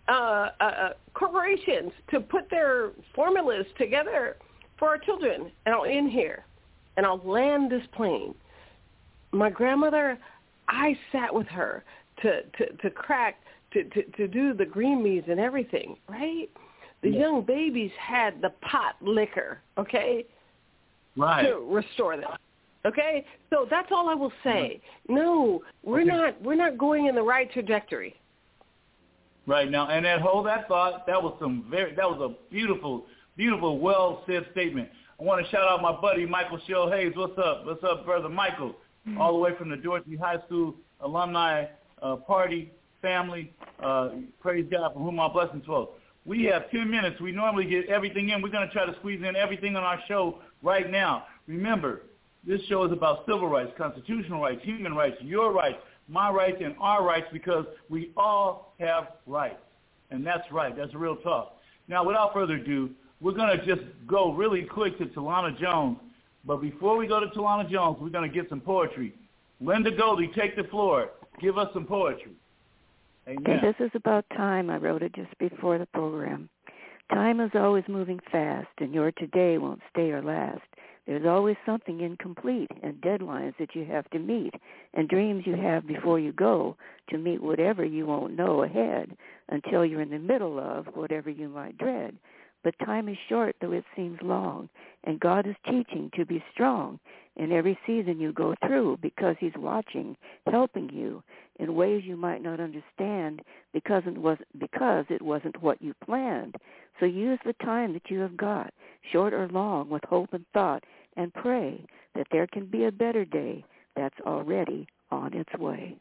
corporations to put their formulas together for our children. And I'll end here, and I'll land this plane. My grandmother, I sat with her to crack, to do the green meats and everything, right? The young babies had the pot liquor, okay, to restore them, okay? So that's all I will say. No, we're not going in the right trajectory. Right now, and that thought, that was a beautiful, well said statement. I want to shout out my buddy Michael Shell Hayes. What's up, brother Michael? All the way from the Dorothy High School alumni party family. Praise God, from whom our blessings flow. We have 10 minutes. We normally get everything in. We're going to try to squeeze in everything on our show right now. Remember, this show is about civil rights, constitutional rights, human rights, your rights, my rights, and our rights, because we all have rights. And that's right. That's real talk. Now, without further ado, we're going to just go really quick to Talana Jones. But before we go to Talana Jones, we're going to get some poetry. Linda Goldie, take the floor. Give us some poetry. Amen. Okay, this is about time. I wrote it just before the program. Time is always moving fast, and your today won't stay or last. There's always something incomplete and deadlines that you have to meet and dreams you have before you go to meet whatever you won't know ahead until you're in the middle of whatever you might dread. But time is short, though it seems long, and God is teaching to be strong in every season you go through because he's watching, helping you in ways you might not understand because it wasn't what you planned. So use the time that you have got, short or long, with hope and thought, and pray that there can be a better day that's already on its way.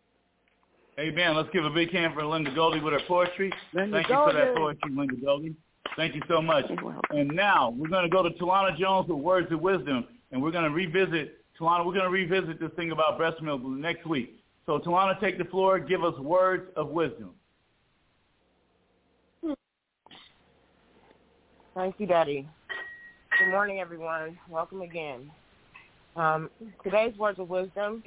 Amen. Let's give a big hand for Linda Goldie with her poetry. Thank you for that poetry, Linda Goldie. Thank you so much. And now we're going to go to Talana Jones with Words of Wisdom, and we're going to revisit, Talana, we're going to revisit this thing about breast milk next week. So, Talana, take the floor. Give us words of wisdom. Thank you, Daddy. Good morning, everyone. Welcome again. Today's words of wisdom,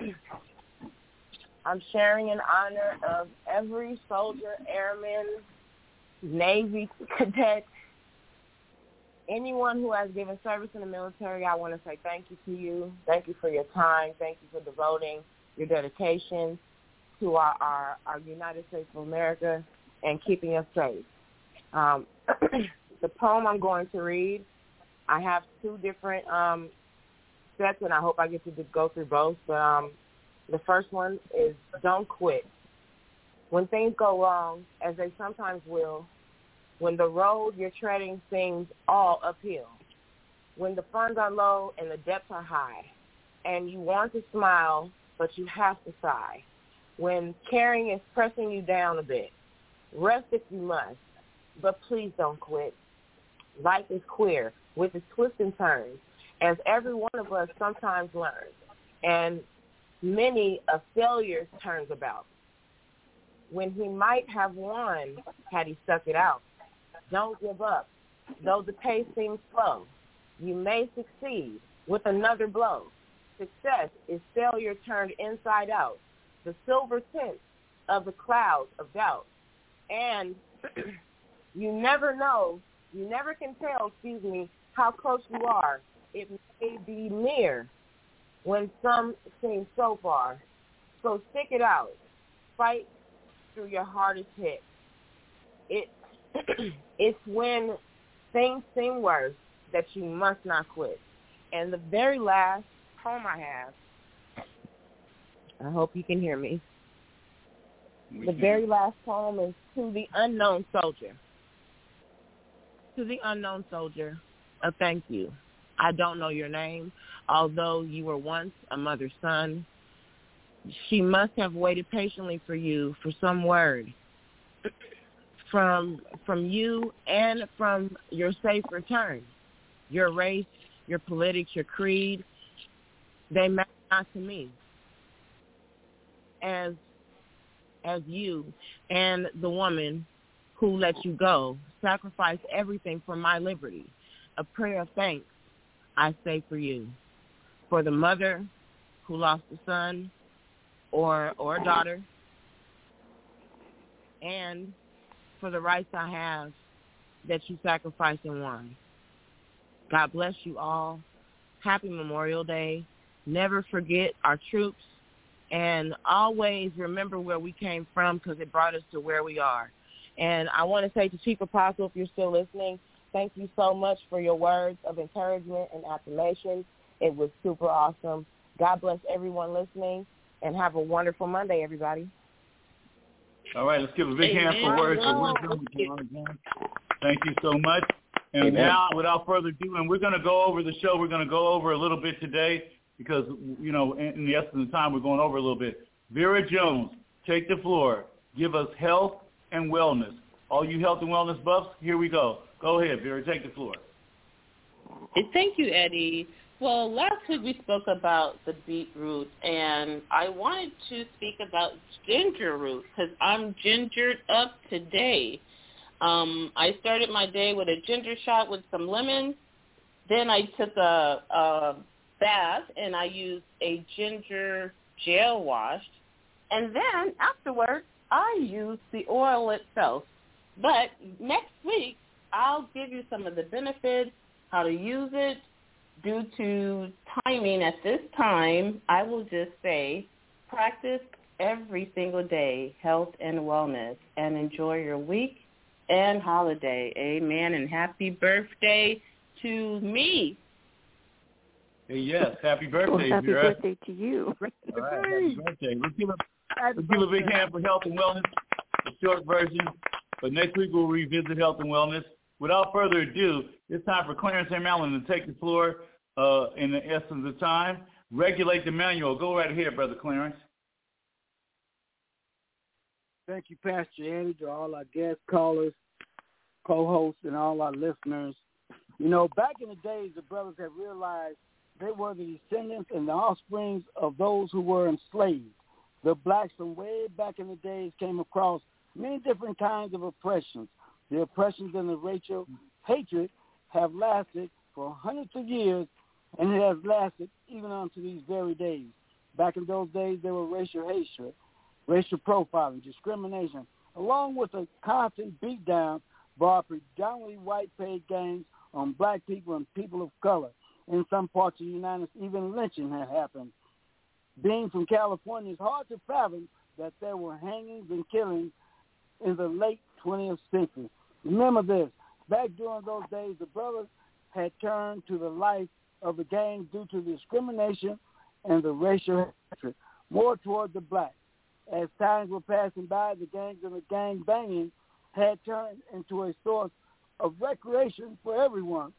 I'm sharing in honor of every soldier, airman, Navy cadet, anyone who has given service in the military. I want to say thank you to you. Thank you for your time. Thank you for devoting your dedication to our United States of America and keeping us safe. The poem I'm going to read, I have two different sets, and I hope I get to go through both. The first one is Don't Quit. When things go wrong, as they sometimes will, when the road you're treading seems all uphill, when the funds are low and the debts are high, and you want to smile, but you have to sigh, when caring is pressing you down a bit, rest if you must, but please don't quit. Life is queer with its twists and turns, as every one of us sometimes learns, and many a failure turns about. When he might have won had he stuck it out. Don't give up. Though the pace seems slow, you may succeed with another blow. Success is failure turned inside out, the silver tint of the clouds of doubt. And you never can tell, how close you are. It may be near when some seem so far. So stick it out. Fight through your hardest hit. It's when things seem worse that you must not quit. And the very last poem I have, I hope you can hear me. The very last poem is To the Unknown Soldier. To the unknown soldier, a thank you. I don't know your name, although you were once a mother's son. She must have waited patiently for you for some word from you and from your safe return. Your race, your politics, your creed, they matter not to me. As as you and the woman who let you go sacrificed everything for my liberty. A prayer of thanks I say for you, for the mother who lost a son or a daughter, and for the rights I have that you sacrificed and won. God bless you all. Happy Memorial Day. Never forget our troops, and always remember where we came from, because it brought us to where we are. And I want to say to Chief Apostle, if you're still listening, thank you so much for your words of encouragement and affirmation. It was super awesome. God bless everyone listening, and have a wonderful Monday, everybody. All right, let's give a big hand for words of wisdom. Thank you so much. And Amen. Now, without further ado, and we're going to go over the show. We're going to go over a little bit today because, you know, in the essence of time, we're going over a little bit. Vera Jones, take the floor. Give us health and wellness. All you health and wellness buffs, here we go. Go ahead, Vera, take the floor. Thank you, Eddie. Well, last week we spoke about the beetroot, and I wanted to speak about ginger root because I'm gingered up today. I started my day with a ginger shot with some lemon. Then I took a bath, and I used a ginger gel wash. And then afterwards, I used the oil itself. But next week, I'll give you some of the benefits, how to use it. Due to timing at this time, I will just say practice every single day, health and wellness, and enjoy your week and holiday. Amen. And happy birthday to me. Hey, yes, happy birthday, well, happy Vera. birthday to you. All right, happy birthday. Let's give a big hand for health and wellness, the short version. But next week we'll revisit health and wellness. Without further ado, it's time for Clarence M. Allen to take the floor in the essence of time. Regulate the manual. Go right ahead, Brother Clarence. Thank you, Pastor Eddie, to all our guest callers, co-hosts, and all our listeners. You know, back in the days, the brothers have realized they were the descendants and the offsprings of those who were enslaved. The blacks from way back in the days came across many different kinds of oppressions. The oppressions and the racial hatred have lasted for hundreds of years, and it has lasted even unto these very days. Back in those days, there were racial hatred, racial profiling, discrimination, along with a constant beatdown by predominantly white-paid gangs on black people and people of color. In some parts of the United States, even lynching had happened. Being from California, it's hard to fathom that there were hangings and killings in the late 20th century. Remember this, back during those days, the brothers had turned to the life of the gang due to the discrimination and the racial hatred, more toward the blacks. As times were passing by, the gangs and the gang banging had turned into a source of recreation for everyone.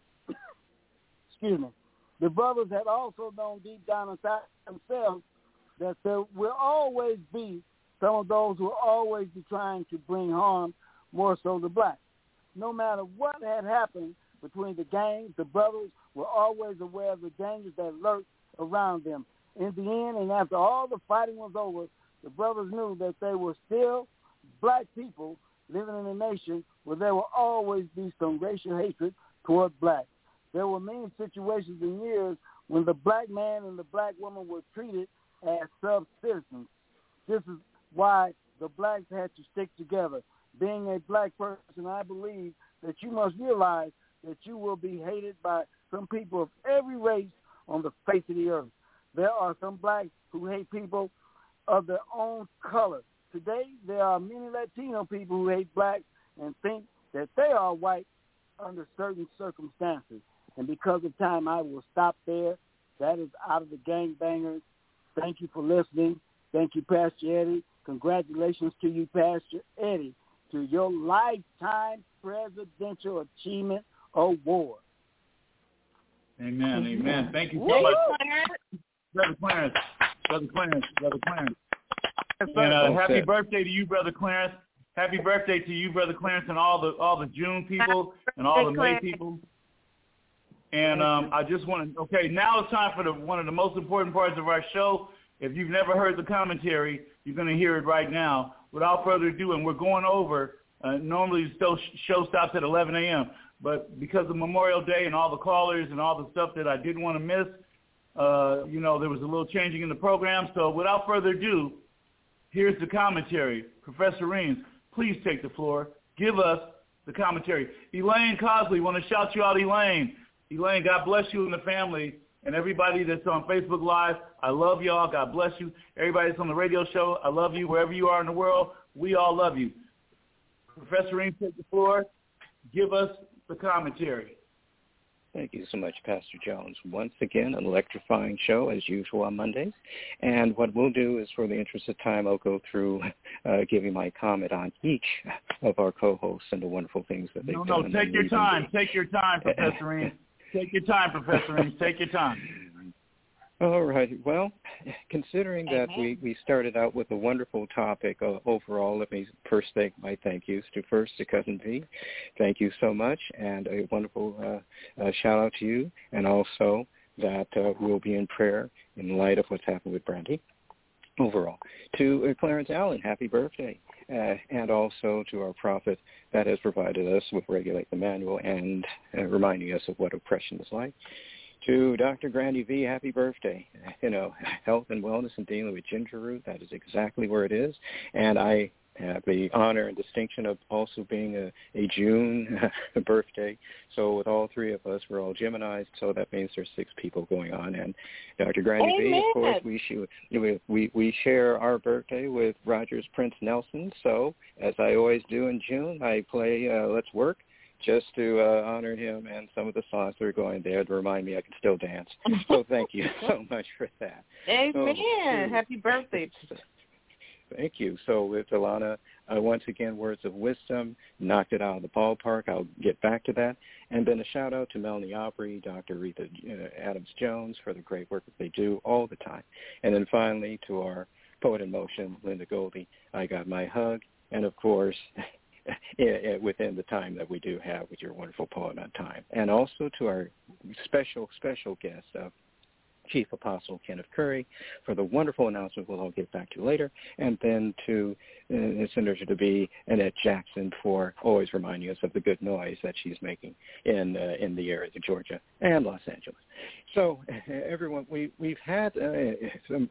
Excuse me. The brothers had also known deep down inside themselves that there will always be some of those who will always be trying to bring harm, more so the blacks. No matter what had happened between the gangs, the brothers were always aware of the dangers that lurked around them. In the end, and after all the fighting was over, the brothers knew that they were still black people living in a nation where there will always be some racial hatred toward blacks. There were many situations and years when the black man and the black woman were treated as sub-citizens. This is why the blacks had to stick together. Being a black person, I believe that you must realize that you will be hated by some people of every race on the face of the earth. There are some blacks who hate people of their own color. Today, there are many Latino people who hate blacks and think that they are white under certain circumstances. And because of time, I will stop there. That is out of the gangbangers. Thank you for listening. Thank you, Pastor Eddie. Congratulations to you, Pastor Eddie, to your Lifetime Presidential Achievement Award. Amen, amen. Thank you so much. Brother Clarence. And happy birthday to you, Brother Clarence. Happy birthday to you, Brother Clarence, and all the June people and all the May people. And I just want to, okay, now it's time for one of the most important parts of our show. If you've never heard the commentary, you're going to hear it right now. Without further ado, and we're going over, normally the show stops at 11 a.m., but because of Memorial Day and all the callers and all the stuff that I didn't want to miss, there was a little changing in the program. So without further ado, here's the commentary. Professor Reams, please take the floor. Give us the commentary. Elaine Cosley, want to shout you out, Elaine. Elaine, God bless you and the family. And everybody that's on Facebook Live, I love y'all. God bless you. Everybody that's on the radio show, I love you. Wherever you are in the world, we all love you. Professor Reams, take the floor. Give us the commentary. Thank you so much, Pastor Jones. Once again, an electrifying show, as usual, on Mondays. And what we'll do is, for the interest of time, I'll go through giving my comment on each of our co-hosts and the wonderful things that they've done. No, take your time. Take your time, Professor Reams. Take your time, Professor Reams. Take your time. All right. Well, considering that we started out with a wonderful topic overall, let me first thank my thank yous to Cousin V. Thank you so much, and a wonderful shout-out to you, and also that we'll be in prayer in light of what's happened with Brandy overall. To Clarence Allen, happy birthday. And also to our prophet that has provided us with Regulate the Manual and reminding us of what oppression is like. To Dr. Grandy V, happy birthday. Health and wellness and dealing with ginger root, that is exactly where it is. And I have the honor and distinction of also being a June birthday. So with all three of us, we're all Geminis, so that means there's 6 people going on. And Dr. Grandy V, of course, we share our birthday with Rogers Prince Nelson. So as I always do in June, I play Let's Work, just to honor him and some of the songs that are going there to remind me I can still dance. So thank you so much for that. Amen. Happy birthday. Thank you. So with Alana, once again, words of wisdom, knocked it out of the ballpark. I'll get back to that. And then a shout-out to Melanie Aubrey, Dr. Retha Adams-Jones for the great work that they do all the time. And then finally to our poet in motion, Linda Goldie, I got my hug. And, of course, within the time that we do have with your wonderful poem on time. And also to our special guest, Chief Apostle Kenneth Curry, for the wonderful announcement we'll all get back to later, and then to Senator to be Annette Jackson for always reminding us of the good noise that she's making in the areas of Georgia and Los Angeles. So, everyone, we've had some,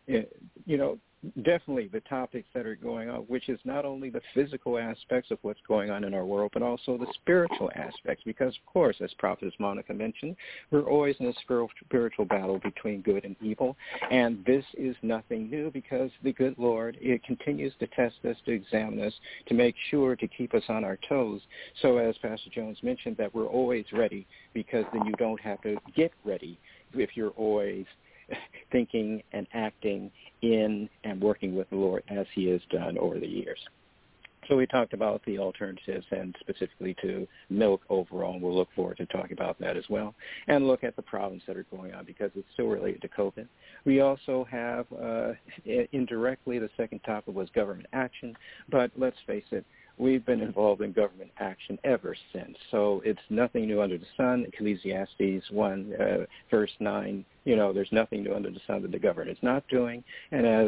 definitely the topics that are going on, which is not only the physical aspects of what's going on in our world, but also the spiritual aspects. Because, of course, as Prophetess Monica mentioned, we're always in a spiritual battle between good and evil. And this is nothing new because the good Lord, it continues to test us, to examine us, to make sure to keep us on our toes. So as Pastor Jones mentioned, that we're always ready, because then you don't have to get ready if you're always thinking and acting in and working with the Lord as he has done over the years. So we talked about the alternatives and specifically to milk overall, and we'll look forward to talking about that as well, and look at the problems that are going on because it's still related to COVID. We also have indirectly, the second topic was government action, but let's face it, we've been involved in government action ever since. So it's nothing new under the sun. Ecclesiastes 1, verse 9, there's nothing new under the sun that the government is not doing. And as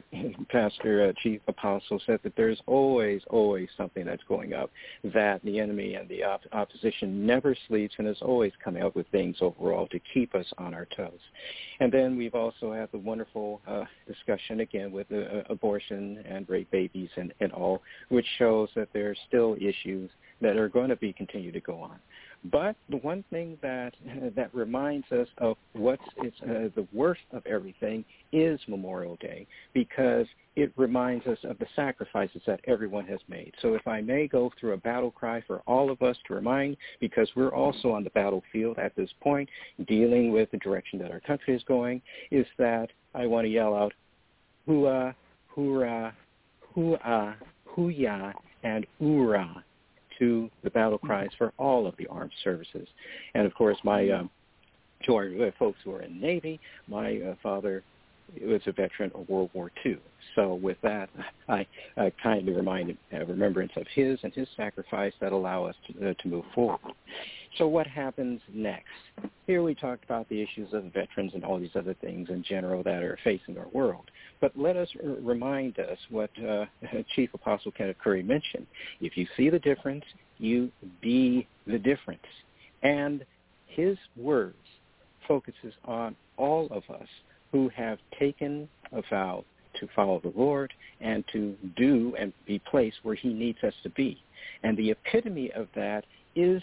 Pastor Chief Apostle said, that there's always something that's going up, that the enemy and the opposition never sleeps and is always coming up with things overall to keep us on our toes. And then we've also had the wonderful discussion again with abortion and rape babies and all, which shows that there are still issues that are going to be continue to go on. But the one thing that reminds us of what's the worst of everything is Memorial Day, because it reminds us of the sacrifices that everyone has made. So if I may go through a battle cry for all of us to remind, because we're also on the battlefield at this point, dealing with the direction that our country is going, is that I want to yell out, hooah, hoorah, hooah, hooyah, and oorah, to the battle cries for all of the armed services. And, of course, to our folks who are in the Navy, my father was a veteran of World War II. So with that, I kindly remind remembrance of his and his sacrifice that allow us to move forward. So what happens next? Here we talked about the issues of veterans and all these other things in general that are facing our world. But let us remind us what Chief Apostle Kenneth Curry mentioned. If you see the difference, you be the difference. And his words focuses on all of us who have taken a vow to follow the Lord and to do and be placed where he needs us to be. And the epitome of that is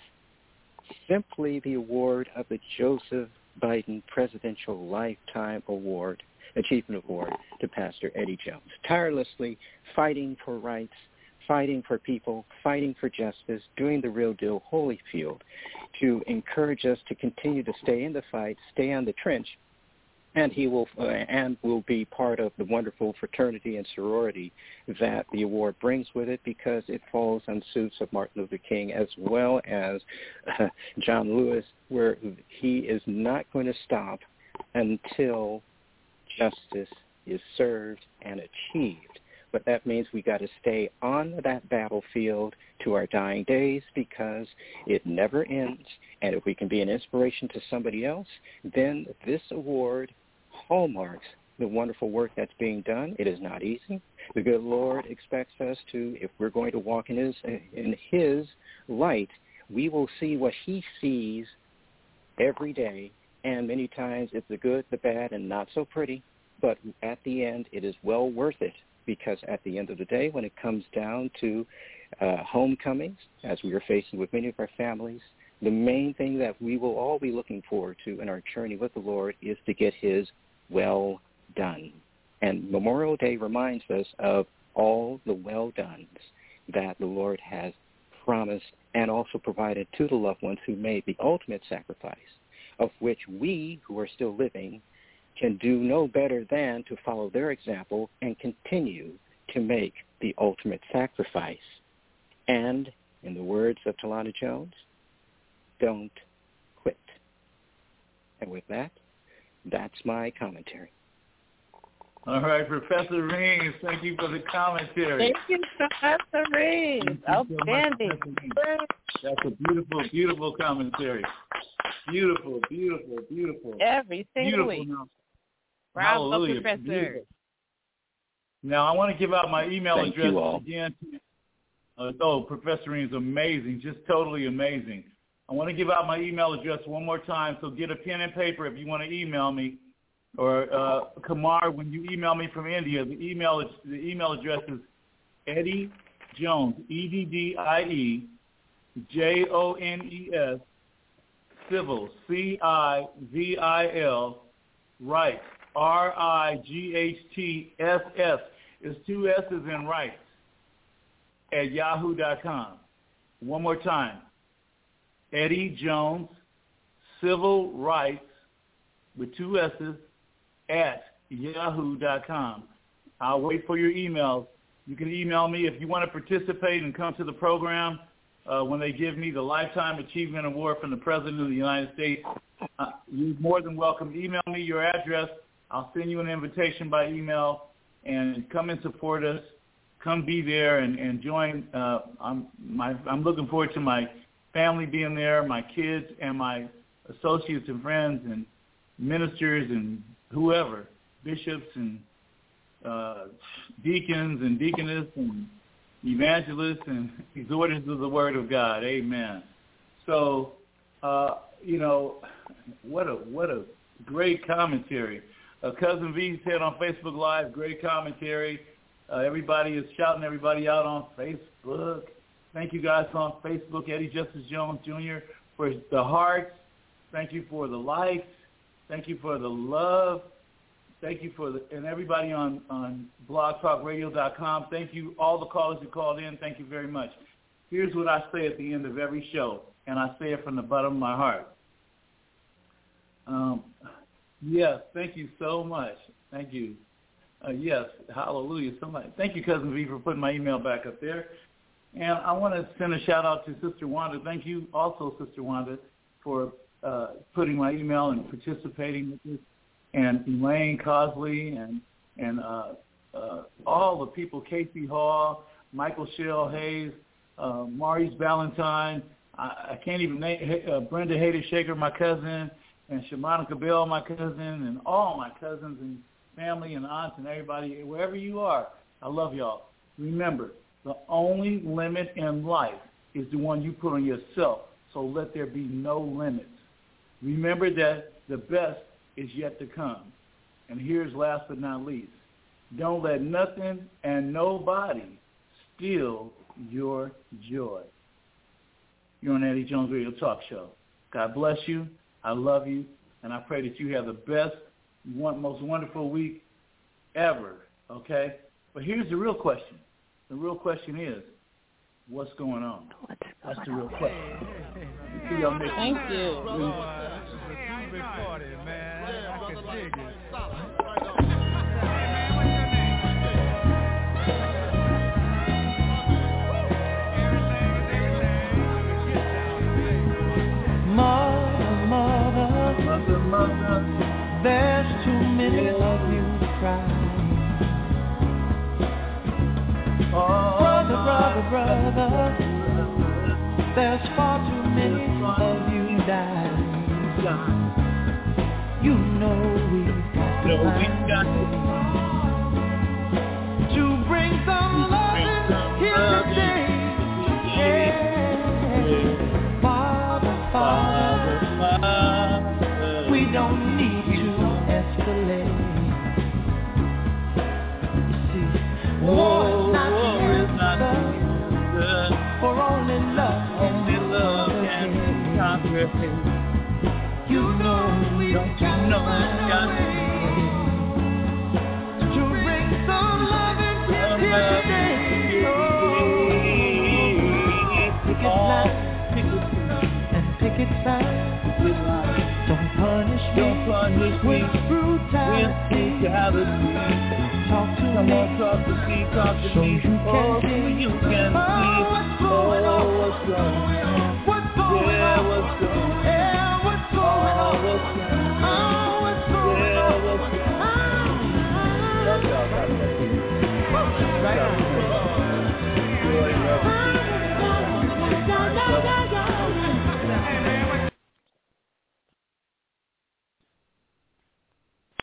simply the award of the Joseph Biden Presidential Lifetime Award, Achievement Award, to Pastor Eddie Jones, tirelessly fighting for rights, fighting for people, fighting for justice, doing the real deal, Holyfield, to encourage us to continue to stay in the fight, stay on the trench, and he will be part of the wonderful fraternity and sorority that the award brings with it, because it falls on suits of Martin Luther King as well as John Lewis, where he is not going to stop until justice is served and achieved. But that means we got to stay on that battlefield to our dying days, because it never ends. And if we can be an inspiration to somebody else, then this award hallmarks the wonderful work that's being done. It is not easy. The good Lord expects us to, if we're going to walk in his light, we will see what he sees every day. And many times it's the good, the bad, and not so pretty. But at the end, it is well worth it, because at the end of the day, when it comes down to homecomings, as we are facing with many of our families, the main thing that we will all be looking forward to in our journey with the Lord is to get his well done. And Memorial Day reminds us of all the well dones that the Lord has promised and also provided to the loved ones who made the ultimate sacrifice, of which we who are still living can do no better than to follow their example and continue to make the ultimate sacrifice. And, in the words of Talana Jones, don't quit. And with that, that's my commentary. All right, Professor Reams, thank you for the commentary. Thank you, Professor Reams. Outstanding. That's a beautiful, beautiful commentary. Beautiful, beautiful, beautiful. Every single week. Bravo, Hallelujah. Professor. Beautiful. Now, I want to give out my email address again. Professor Reams, amazing, just totally amazing. I want to give out my email address one more time, so get a pen and paper if you want to email me. Or Kamar, when you email me from India, the email address is Eddie Jones, EDDIE JONES, Civil, CIVIL, Rights, RIGHTSS, is 2 S's in rights, at yahoo.com. One more time. Eddie Jones, Civil Rights, with 2 S's, at yahoo.com. I'll wait for your emails. You can email me if you want to participate and come to the program when they give me the Lifetime Achievement Award from the President of the United States. You're more than welcome. Email me your address. I'll send you an invitation by email, and come and support us. Come be there and join. I'm looking forward to my family being there, my kids and my associates and friends and ministers and whoever, bishops and deacons and deaconess and evangelists and exhorters of the Word of God. Amen. So, what a great commentary. Cousin V said on Facebook Live, great commentary. Everybody is shouting everybody out on Facebook. Thank you guys on Facebook, Eddie Justice Jones Jr., for the hearts. Thank you for the likes. Thank you for the love. Thank you and everybody on blogtalkradio.com. Thank you, all the callers who called in. Thank you very much. Here's what I say at the end of every show, and I say it from the bottom of my heart. Yes, thank you so much. Thank you. Yes, hallelujah. Thank you, Cousin V, for putting my email back up there. And I want to send a shout-out to Sister Wanda. Thank you also, Sister Wanda, for putting my email and participating with this. And Elaine Cosley and all the people, Casey Hall, Michael Shell Hayes, Maurice Valentine, I can't even name Brenda Hayter Shaker, my cousin, and Shamanica Bell, my cousin, and all my cousins and family and aunts and everybody, wherever you are. I love y'all. Remember, the only limit in life is the one you put on yourself, so let there be no limits. Remember that the best is yet to come. And here's last but not least. Don't let nothing and nobody steal your joy. You're on Eddie Jones Radio Talk Show. God bless you. I love you. And I pray that you have the best, most wonderful week ever, okay? But here's the real question. The real question is, what's going on? That's the real question. Thank you. Mother, there's too many of you crying. Brother, there's far too many of you dying. You know we've got to bring some love here today. Father, we don't need to escalate. You see, war is not the answer, for only love can conquer hate. You know we got to bring some love here today. Pick it fast. Don't punish me with brutality. Talk to me so you can see what's going on.